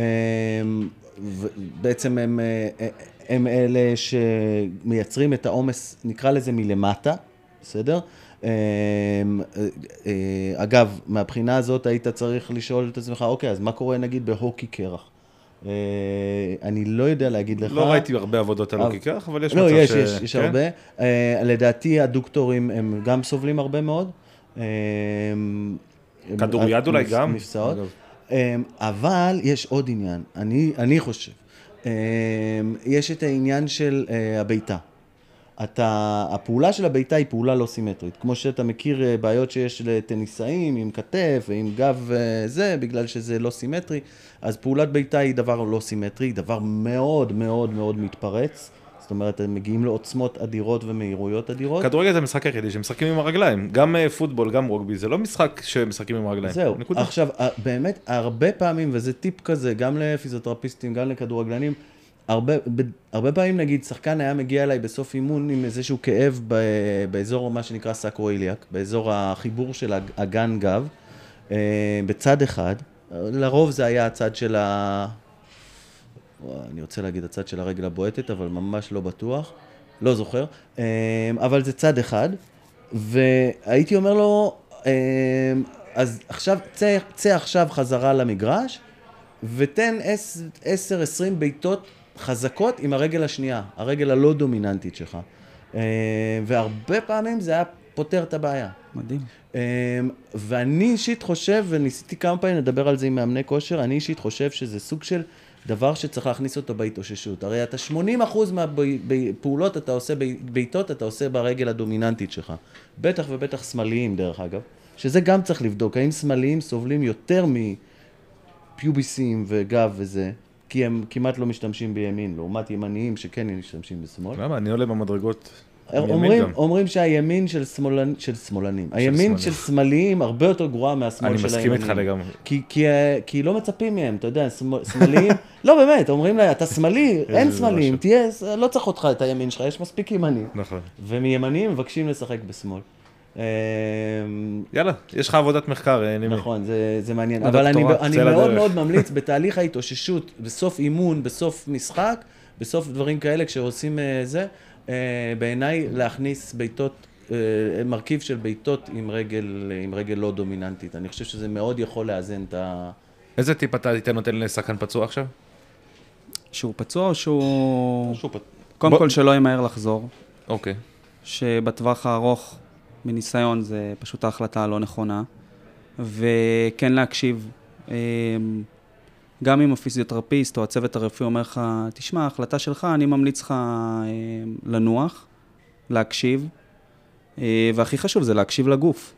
בעצם הם, הם אלה שמייצרים את העומס, נקרא לזה מלמטה, בסדר? אגב, מהבחינה הזאת היית צריך לשאול את עצמך, אוקיי, אז מה קורה נגיד בהוקי קרח? אני לא יודע להגיד לך. לא ראיתי הרבה עבודות על הוקי קרח, אבל יש מצב ש... לא, יש, יש, יש הרבה. לדעתי הדוקטורים הם גם סובלים הרבה מאוד. כדוריד אולי גם? מפסעות. אבל יש עוד עניין, אני חושב. יש את העניין של הביתה. אתה, הפעולה של הביתה היא פעולה לא סימטרית, כמו שאתה מכיר בעיות שיש לטניסאים עם כתף ועם גב זה, בגלל שזה לא סימטרי, אז פעולת ביתה היא דבר לא סימטרי, היא דבר מאוד מאוד מאוד מתפרץ, זאת אומרת, הם מגיעים לעוצמות אדירות ומהירויות אדירות. כדורגל זה משחק היחידי שמשחקים עם הרגליים, גם פוטבול, גם רוגבי, זה לא משחק שמשחקים עם הרגליים. זהו, נקודה. עכשיו, באמת, הרבה פעמים, וזה טיפ כזה, גם לפיזיותרפיסטים, גם לכדורגלנים, הרבה, הרבה פעמים נגיד, שחקן היה מגיע אליי בסוף אימון עם איזשהו כאב ב, באזור מה שנקרא סאקרואיליאק, באזור החיבור של אגן גב, בצד אחד, לרוב זה היה הצד של ה... אני רוצה להגיד הצד של הרגל הבועטת, אבל ממש לא בטוח, לא זוכר, אבל זה צד אחד, והייתי אומר לו, אז עכשיו, צא, צא עכשיו חזרה למגרש, ותן עשר עשרים בעיטות חזקות עם הרגל השנייה, הרגל הלא דומיננטית שלך. והרבה פעמים זה היה פותר את הבעיה. מדהים. ואני אישית חושב, וניסיתי כמה פעמים לדבר על זה עם מאמני כושר, אני אישית חושב שזה סוג של דבר שצריך להכניס אותו בהתאוששות. הרי אתה שמונים אחוז מהפעולות אתה עושה בעיטות, אתה עושה ברגל הדומיננטית שלך. בטח ובטח שמאליים דרך אגב, שזה גם צריך לבדוק. האם שמאליים סובלים יותר מפיוביסים וגב וזה, כי הם כמעט לא משתמשים בימין, לעומת ימניים שכן משתמשים בשמאל. למה? אני עולה במדרגות אומרים, אומרים שהימין של שמאלנים, של שמאלנים, הימין של שמאליים הרבה יותר גרוע מהשמאל של הימנים. אני מסכים איתך לגמרי. כי, כי, כי לא מצפים מהם, אתה יודע, שמאליים, לא באמת, אומרים לה, אתה שמאלי, אין שמאליים, תהיה, לא צריך אותך את הימין שלך, יש מספיק ימני. נכון. ומימנים מבקשים לשחק בשמאל. יאללה, יש לך עבודת מחקר, נימי. נכון, זה, זה מעניין. אבל אני, אני מאוד מאוד ממליץ בתהליך ההתאוששות, בסוף אימון, בסוף משחק, בסוף דברים כאלה, כשעושים זה, בעיניי להכניס בעיטות, מרכיב של בעיטות עם רגל, עם רגל לא דומיננטית. אני חושב שזה מאוד יכול לאזן את ה... איזה טיפ אתה היית נותן לשחקן פצוע עכשיו? שהוא פצוע או שהוא... שהוא פצוע. קודם כל שלא ימהר לחזור. אוקיי. שבטווח הארוך מניסיון זה פשוט ההחלטה הלא נכונה. וכן להקשיב, גם אם הפיזיותרפיסט או הצוות הרפואי אומר לך, תשמע, ההחלטה שלך, אני ממליץ לך לנוח, להקשיב. והכי חשוב זה להקשיב לגוף.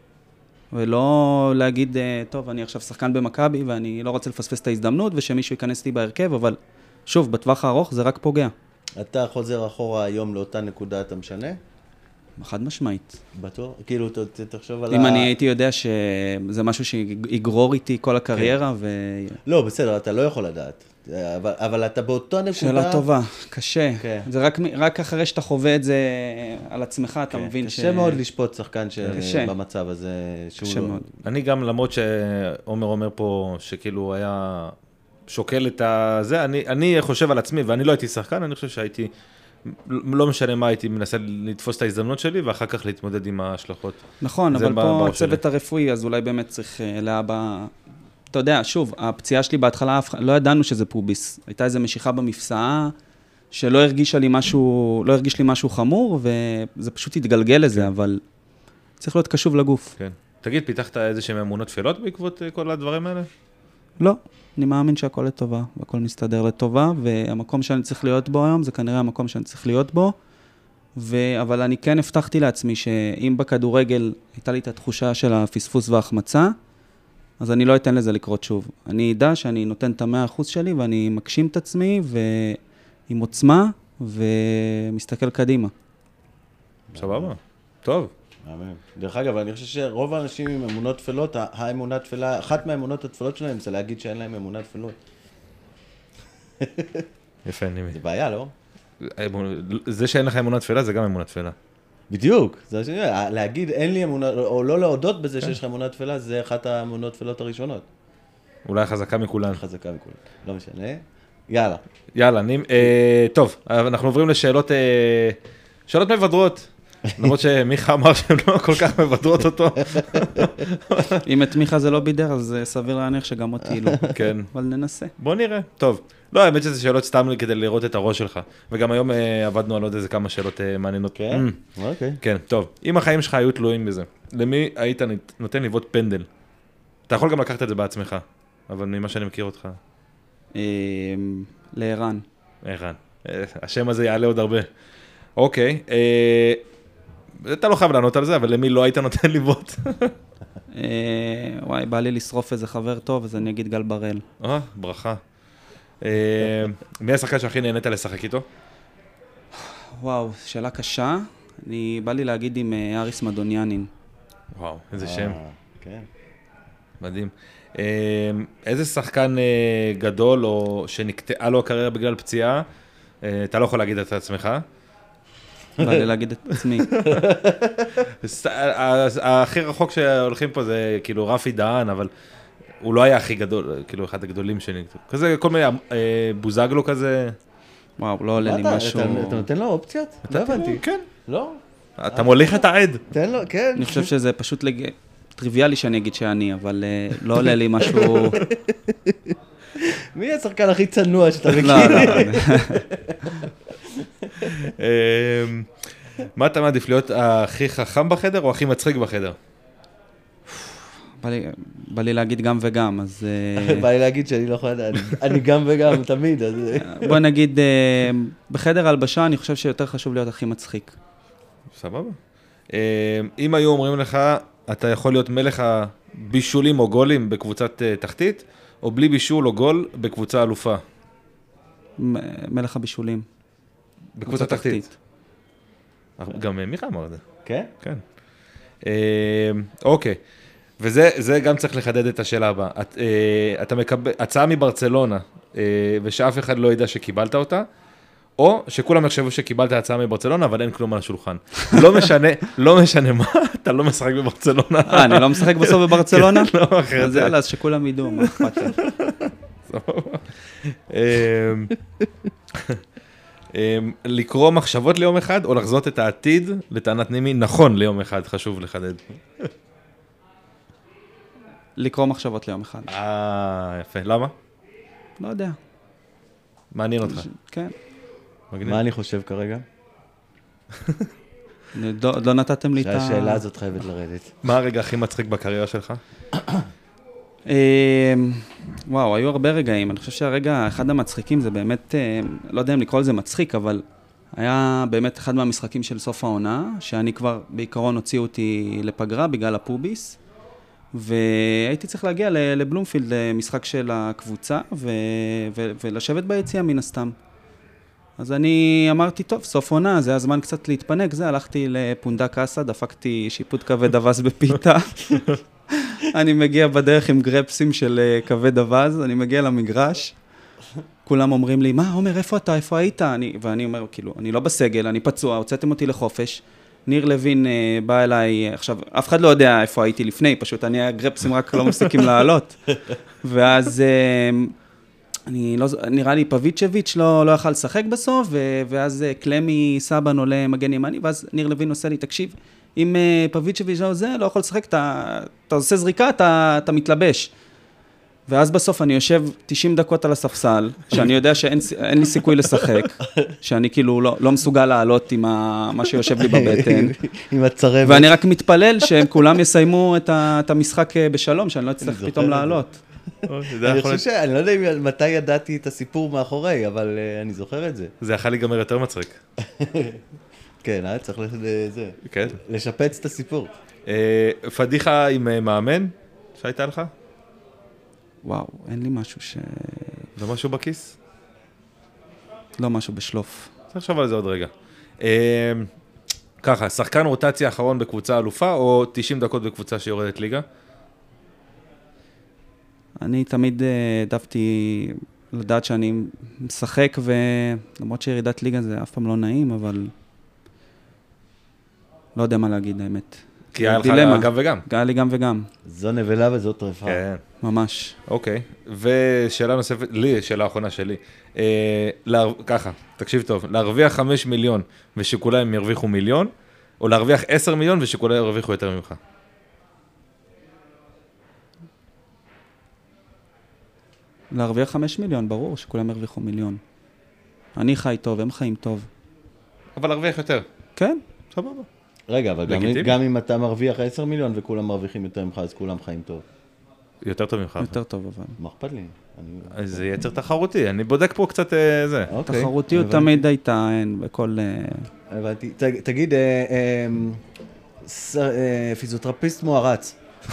ולא להגיד, טוב, אני עכשיו שחקן במכבי ואני לא רוצה לפספס את ההזדמנות ושמישהו ייכנס לי בהרכב, אבל שוב, בטווח הארוך זה רק פוגע. אתה חוזר אחורה היום לאותה נקודה, אתה משנה? חד משמעית. בטוח? כאילו, תחשוב על ה... אם אני הייתי יודע שזה משהו שיגרור איתי כל הקריירה ו... לא, בסדר, אתה לא יכול לדעת. אבל, אבל אתה באותה נקודה... שאלה טובה, קשה. כן. זה רק, רק אחרי שאתה חווה את זה על עצמך, אתה כן. מבין קשה ש... קשה מאוד לשפוט שחקן שבמצב הזה שהוא קשה לא... מאוד. אני גם, למרות שעומר אומר פה שכאילו היה שוקל את הזה, אני, אני חושב על עצמי, ואני לא הייתי שחקן, אני חושב שהייתי, לא משנה מה, הייתי מנסה לתפוס את ההזדמנות שלי, ואחר כך להתמודד עם ההשלכות. נכון, אבל פה הצוות הרפואי, אז אולי באמת צריך להבא... אתה יודע, שוב, הפציעה שלי בהתחלה, לא ידענו שזה פוביס. הייתה איזו משיכה במפסעה, שלא הרגישה לי משהו, לא הרגיש לי משהו חמור, וזה פשוט התגלגל לזה, אבל צריך להיות קשוב לגוף. כן. תגיד, פיתחת איזושהי אמונות תפילות בעקבות כל הדברים האלה? לא. אני מאמין שהכל לטובה, והכל מסתדר לטובה, והמקום שאני צריך להיות בו היום, זה כנראה המקום שאני צריך להיות בו, ו... אבל אני כן הבטחתי לעצמי, שאם בכדורגל הייתה לי את התחושה של הפספוס וההחמצה, אז אני לא אתן לזה לקרות שוב. אני אדע שאני נותן את המאה אחוז שלי, ואני מגשים את עצמי, ועם עוצמה, ומסתכל קדימה. סבבה, טוב. דרך אגב, אני חושב שרוב האנשים עם אמונות תפלות, האמונה תפלה, אחת מהאמונות התפלות שלהם זה להגיד שאין להם אמונת תפלות. יפה, נימי. זה בעיה, לא? זה שאין לך אמונת תפלה, זה גם אמונת תפלה. בדיוק. להגיד אין לי אמונה, או לא להודות בזה שיש לך אמונת תפלה, זה אחת האמונות תפלות הראשונות. אולי חזקה מכולן. חזקה מכולן. לא משנה. יאללה. יאללה, נימי. טוב, אנחנו עוברים לשאלות, שאלות מבדרות. למרות שמיכה אמר שהן לא כל כך מבדרות אותו. אם את מיכה זה לא בידר, אז סביר להניח שגם אותי לא. כן. אבל ננסה. בוא נראה. טוב. לא, האמת שזה שאלות סתם כדי לראות את הראש שלך. וגם היום עבדנו על עוד איזה כמה שאלות מעניינות. כן? אוקיי. כן, טוב. אם החיים שלך היו תלויים בזה, למי היית נותן לבעוט פנדל? אתה יכול גם לקחת את זה בעצמך, אבל ממה שאני מכיר אותך. לערן. ערן. השם הזה יעלה עוד הרבה. אוקיי. אתה לא חייב לענות על זה, אבל למי לא היית נותן לבעוט? וואי, בא לי לשרוף איזה חבר טוב, אז אני אגיד גל בראל. אה, ברכה. מי השחקן שהכי נהנית לשחק איתו? וואו, שאלה קשה. אני בא לי להגיד עם אריס מדוניאנין. וואו, איזה שם. כן. מדהים. איזה שחקן גדול או שנקטעה לו הקריירה בגלל פציעה, אתה לא יכול להגיד את עצמך? בא לי להגיד את עצמי. הכי רחוק שהולכים פה זה כאילו רפי דהן, אבל הוא לא היה הכי גדול, כאילו אחד הגדולים שלי. כזה, כל מיני בוזגלו כזה. וואו, לא עולה לי משהו. אתה נותן לו אופציות? לא הבנתי. כן. לא? אתה מוליך את העד. תן לו, כן. אני חושב שזה פשוט טריוויאלי שאני אגיד שאני, אבל לא עולה לי משהו... מי השחקן הכי צנוע שאתה מכיר? לא, לא. מה אתה מעדיף להיות הכי חכם בחדר או הכי מצחיק בחדר? בא לי להגיד גם וגם, אז... בא לי להגיד שאני לא יכול לדעת, אני גם וגם, תמיד. בוא נגיד, בחדר הלבשה אני חושב שיותר חשוב להיות הכי מצחיק. סבבה. אם היו אומרים לך, אתה יכול להיות מלך הבישולים או גולים בקבוצת תחתית, או בלי בישול או גול בקבוצה אלופה? מלך הבישולים. בקבוצה תחתית. גם מיכה אמר את זה. כן? כן. אוקיי. וזה גם צריך לחדד את השאלה הבאה. אתה מקבל הצעה מברצלונה, ושאף אחד לא ידע שקיבלת אותה, או שכולם יחשבו שקיבלת הצעה מברצלונה, אבל אין כלום על השולחן. לא משנה, לא משנה מה, אתה לא משחק בברצלונה. אה, אני לא משחק בסוף בברצלונה? לא, אחרת. אז יאללה, אז שכולם ידעו, מה אכפת לי. לקרוא מחשבות ליום אחד, או לחזות את העתיד, לטענת נימי, נכון ליום אחד, חשוב לחדד. לקרוא מחשבות ליום אחד. אה, יפה. למה? לא יודע. מעניין אותך. כן. מגניב. מה אני חושב כרגע? עוד לא נתתם לי את ה... שהשאלה הזאת חייבת לרדת. מה הרגע הכי מצחיק בקריירה שלך? וואו, היו הרבה רגעים. אני חושב שהרגע, אחד המצחיקים זה באמת, לא יודע אם לקרוא לזה מצחיק, אבל היה באמת אחד מהמשחקים של סוף העונה, שאני כבר בעיקרון הוציאו אותי לפגרה בגלל הפוביס, והייתי צריך להגיע לבלומפילד למשחק של הקבוצה, ו... ו... ולשבת ביציאה מן הסתם. אז אני אמרתי, טוב, סוף עונה, זה הזמן קצת להתפנק, זה, הלכתי לפונדה קאסה, דפקתי שיפוט כבד אבז בפיתה. אני מגיע בדרך עם גרפסים של כבד אבז, אני מגיע למגרש, כולם אומרים לי, מה, עומר, איפה אתה, איפה היית? אני... ואני אומר, כאילו, אני לא בסגל, אני פצוע, הוצאתם אותי לחופש, ניר לוין uh, בא אליי, עכשיו, אף אחד לא יודע איפה הייתי לפני, פשוט אני הגרפסים רק לא מפסיקים לעלות. ואז, uh, אני לא, נראה לי פביצ'ביץ' לא, לא יכל לשחק בסוף, ו, ואז uh, קלמי סבן עולה מגן ימני, ואז ניר לוין עושה לי, תקשיב, אם uh, פביצ'ביץ' לא זה, לא יכול לשחק, אתה, אתה עושה זריקה, אתה, אתה מתלבש. ואז בסוף אני יושב תשעים דקות על הספסל, שאני יודע שאין אין לי סיכוי לשחק, שאני כאילו לא, לא מסוגל לעלות עם ה, מה שיושב לי בבטן. עם הצרבת. ואני רק מתפלל שהם כולם יסיימו את, ה, את המשחק בשלום, שאני לא אצטרך פתאום לעלות. אני חושב שאני לא יודע מתי ידעתי את הסיפור מאחורי, אבל אני זוכר את זה. זה יכול להיגמר יותר מצחיק. כן, היה צריך לזה. כן. לשפץ את הסיפור. פדיחה עם מאמן שהייתה לך? וואו, אין לי משהו ש... לא משהו בכיס? לא משהו בשלוף. צריך לחשוב על זה עוד רגע. ככה, שחקן רוטציה האחרון בקבוצה אלופה, או תשעים דקות בקבוצה שיורדת ליגה? אני תמיד העדפתי לדעת שאני משחק, ולמרות שירידת ליגה זה אף פעם לא נעים, אבל לא יודע מה להגיד, האמת. כי היה לך גם וגם. היה לי גם וגם. זו נבלה וזו טרפה. כן. ממש. אוקיי. ושאלה נוספת, לי, שאלה האחרונה שלי. אה, להר... ככה, תקשיב טוב. להרוויח חמישה מיליון ושכולם ירוויחו מיליון, או להרוויח עשרה מיליון ושכולם ירוויחו יותר ממך? להרוויח חמישה מיליון, ברור שכולם ירוויחו מיליון. אני חי טוב, הם חיים טוב. אבל להרוויח יותר. כן. סבבה. רגע, אבל גם, גם אם אתה מרוויח עשרה מיליון וכולם מרוויחים יותר ממך, אז כולם חיים טוב. יותר טוב ממך. יותר טוב, אבל. מה אכפת לי? אני... אז זה ייצר תחרותי, אני בודק פה קצת זה. אוקיי. תחרותיות הבנתי. תמיד הייתה, אין, בכל... הבנתי. ת, תגיד, אה, אה, ס, אה, פיזיותרפיסט מוערץ.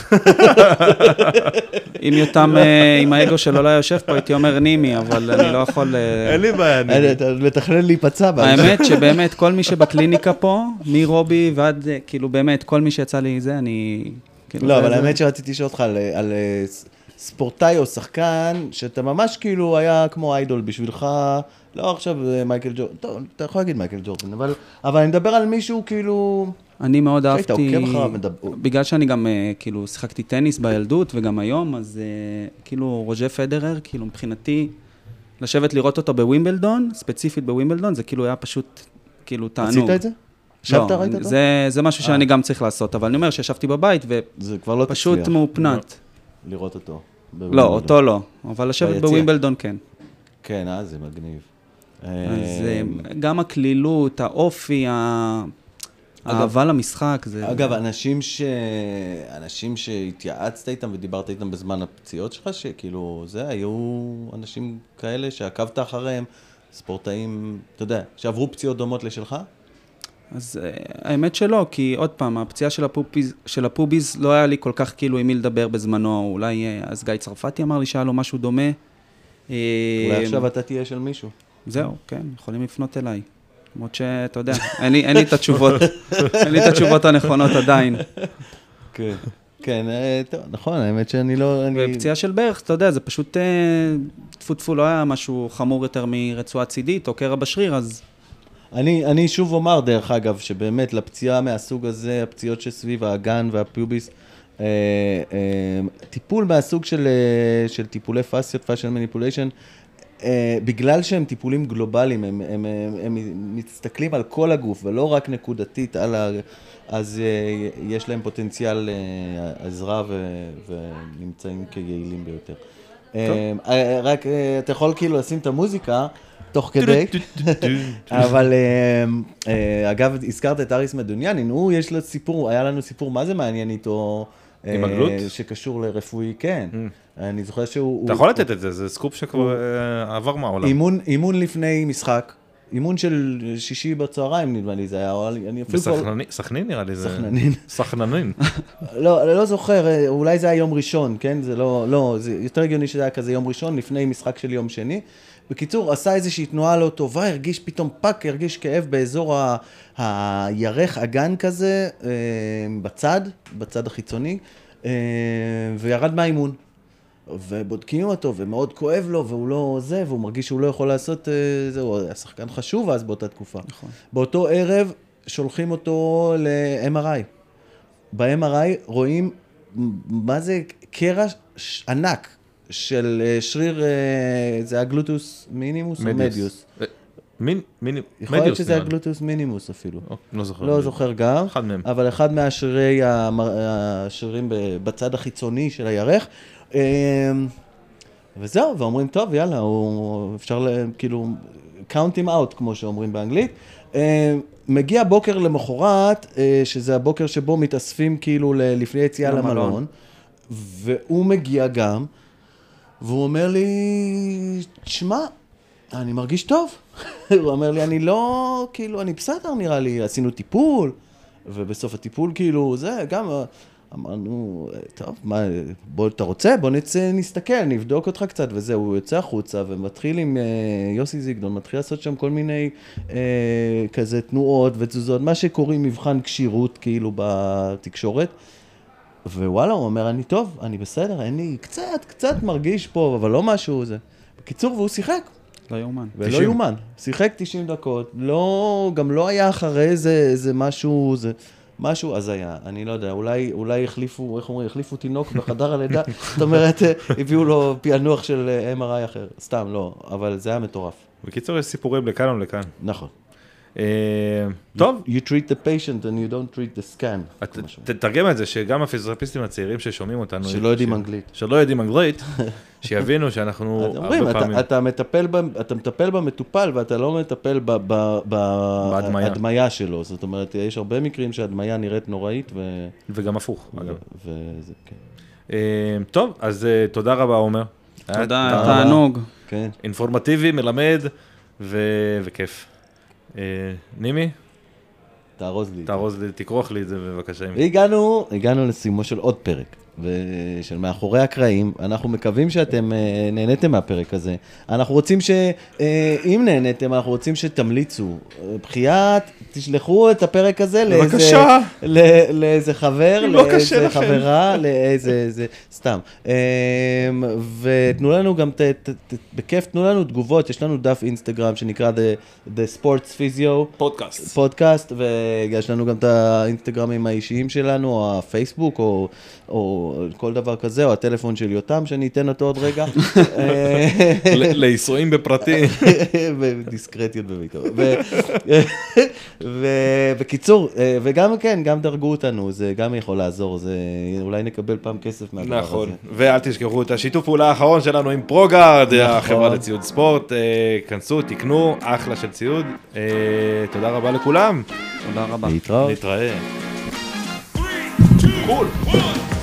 אם יותם עם האגו שלו לא יושב פה, הייתי אומר נימי, אבל אני לא יכול... אין לי בעיה, נימי. אתה מתכנן להיפצע. האמת שבאמת, כל מי שבקליניקה פה, מרובי ועד, כאילו באמת, כל מי שיצא לי זה, אני... לא, אבל האמת שרציתי לשאול אותך על ספורטאי או שחקן, שאתה ממש כאילו היה כמו איידול בשבילך, לא עכשיו מייקל ג'ורדן, טוב, אתה יכול להגיד מייקל ג'ורדן, אבל אני מדבר על מישהו כאילו... אני מאוד אהבתי, בגלל שאני גם כאילו שיחקתי טניס בילדות וגם היום, אז כאילו רוג'ר פדרר, כאילו מבחינתי, לשבת לראות אותו בווימבלדון, ספציפית בווימבלדון, זה כאילו היה פשוט כאילו תענוג. עשית את זה? לא, זה, זה משהו שאני גם צריך לעשות, אבל אני אומר שישבתי בבית ופשוט מאופנת. לראות אותו. לא, אותו לא, אבל לשבת בווימבלדון כן. כן, אה, זה מגניב. אז גם הכלילות, האופי, האהבה למשחק, זה... אגב, אנשים ש... אנשים שהתייעצת איתם ודיברת איתם בזמן הפציעות שלך, שכאילו, זה, היו אנשים כאלה שעקבת אחריהם, ספורטאים, אתה יודע, שעברו פציעות דומות לשלך? אז האמת שלא, כי עוד פעם, הפציעה של הפוביז, של הפוביז לא היה לי כל כך כאילו עם מי לדבר בזמנו, אולי אז גיא צרפתי אמר לי שהיה לו משהו דומה. אולי עכשיו אתה תהיה של מישהו. זהו, כן, יכולים לפנות אליי. למרות שאתה יודע, אין לי, אין לי את התשובות, אין לי את התשובות הנכונות עדיין. כן, כן, טוב, נכון, האמת שאני לא... ופציעה של ברך, אתה יודע, זה פשוט טפו טפו, לא היה משהו חמור יותר מרצועה צידית או קרע בשריר, אז... אני, אני שוב אומר, דרך אגב, שבאמת לפציעה מהסוג הזה, הפציעות שסביב האגן והפיוביס, אה, אה, טיפול מהסוג של, אה, של טיפולי פאסיות, פאשן מניפוליישן, אה, בגלל שהם טיפולים גלובליים, הם, הם, הם, הם מסתכלים על כל הגוף ולא רק נקודתית על ה... אז אה, יש להם פוטנציאל אה, עזרה ו, ונמצאים כיעילים ביותר. אה, רק אה, אתה יכול כאילו לשים את המוזיקה, תוך כדי, אבל אגב, הזכרת את אריס מדוניאנין, הוא יש לו סיפור, היה לנו סיפור, מה זה מעניין איתו? עם הגלות? שקשור לרפואי, כן. אני זוכר שהוא... אתה יכול לתת את זה, זה סקופ שכבר עבר מהעולם. אימון לפני משחק, אימון של שישי בצהריים נדמה לי, זה היה... סכנין נראה לי, זה... סכננין. סכננין. לא, לא זוכר, אולי זה היה יום ראשון, כן? זה לא, לא, זה יותר הגיוני שזה היה כזה יום ראשון, לפני משחק של יום שני. בקיצור, עשה איזושהי תנועה לא טובה, הרגיש פתאום פאק, הרגיש כאב באזור ה... הירך אגן כזה, בצד, בצד החיצוני, וירד מהאימון. ובודקים אותו, ומאוד כואב לו, והוא לא זה, והוא מרגיש שהוא לא יכול לעשות, זהו, היה שחקן חשוב אז באותה תקופה. נכון. באותו ערב שולחים אותו ל-אם אר איי. ב-אם אר איי רואים מה זה קרע ענק של שריר, זה הגלוטוס מינימוס או מדיוס? מינימוס. יכול להיות שזה הגלוטוס מינימוס אפילו. לא זוכר. לא זוכר גם. אחד מהם. אבל אחד מהשרירי, השרירים בצד החיצוני של הירך. וזהו, ואומרים, טוב, יאללה, אפשר כאילו, count him out, כמו שאומרים באנגלית. מגיע בוקר למחרת, שזה הבוקר שבו מתאספים כאילו לפני יציאה למלון, והוא מגיע גם, והוא אומר לי, תשמע, אני מרגיש טוב. הוא אומר לי, אני לא, כאילו, אני בסדר נראה לי, עשינו טיפול, ובסוף הטיפול כאילו, זה גם, אמרנו, טוב, מה, בוא, אתה רוצה? בוא נצא, נסתכל, נבדוק אותך קצת, וזהו, הוא יוצא החוצה, ומתחיל עם uh, יוסי זיגדון, מתחיל לעשות שם כל מיני uh, כזה תנועות ותזוזות, מה שקוראים מבחן קשירות, כאילו, בתקשורת, ווואלה, הוא אומר, אני טוב, אני בסדר, אני קצת, קצת מרגיש פה, אבל לא משהו, זה. בקיצור, והוא שיחק. לא יומן. ולא יומן. שיחק תשעים דקות, לא, גם לא היה אחרי זה, זה משהו, זה... משהו, אז היה, אני לא יודע, אולי, אולי החליפו, איך אומרים, החליפו תינוק בחדר הלידה, זאת אומרת, הביאו לו פענוח של אם אר איי אחר, סתם, לא, אבל זה היה מטורף. בקיצור, יש סיפורים לכאן או לכאן. נכון. טוב. You treat the patient and you don't treat the scan. תתרגם את זה, שגם הפיזיותרפיסטים הצעירים ששומעים אותנו, שלא יודעים אנגלית. שלא יודעים אנגלית, שיבינו שאנחנו הרבה פעמים... אתה מטפל במטופל ואתה לא מטפל בהדמיה שלו, זאת אומרת, יש הרבה מקרים שההדמיה נראית נוראית ו... וגם הפוך, אגב. וזה, כן. טוב, אז תודה רבה, עומר. תודה, תענוג. אינפורמטיבי, מלמד וכיף. נימי? תארוז לי. תארוז לי, תקרוח לי את זה בבקשה. הגענו, הגענו לסיומו של עוד פרק, של מאחורי הקרעים. אנחנו מקווים שאתם נהניתם מהפרק הזה. אנחנו רוצים ש... אם נהניתם, אנחנו רוצים שתמליצו. בחייאת, תשלחו את הפרק הזה לאיזה... בבקשה. לאיזה חבר, לאיזה חברה, לאיזה... זה... סתם. ותנו לנו גם, בכיף, תנו לנו תגובות. יש לנו דף אינסטגרם שנקרא The, The Sports Physio. פודקאסט. פודקאסט, ויש לנו גם את האינסטגרמים האישיים שלנו, או הפייסבוק, או... או כל דבר כזה, או הטלפון של יותם, שאני אתן אותו עוד רגע. ליסועים בפרטי. בדיסקרטיות בביתו. ובקיצור, וגם כן, גם דרגו אותנו, זה גם יכול לעזור, זה אולי נקבל פעם כסף מהדבר הזה. נכון, ואל תשכחו את השיתוף פעולה האחרון שלנו עם פרוגארד, החברה לציוד ספורט, כנסו, תקנו, אחלה של ציוד. תודה רבה לכולם. תודה רבה. להתראות. נתראה. Cool.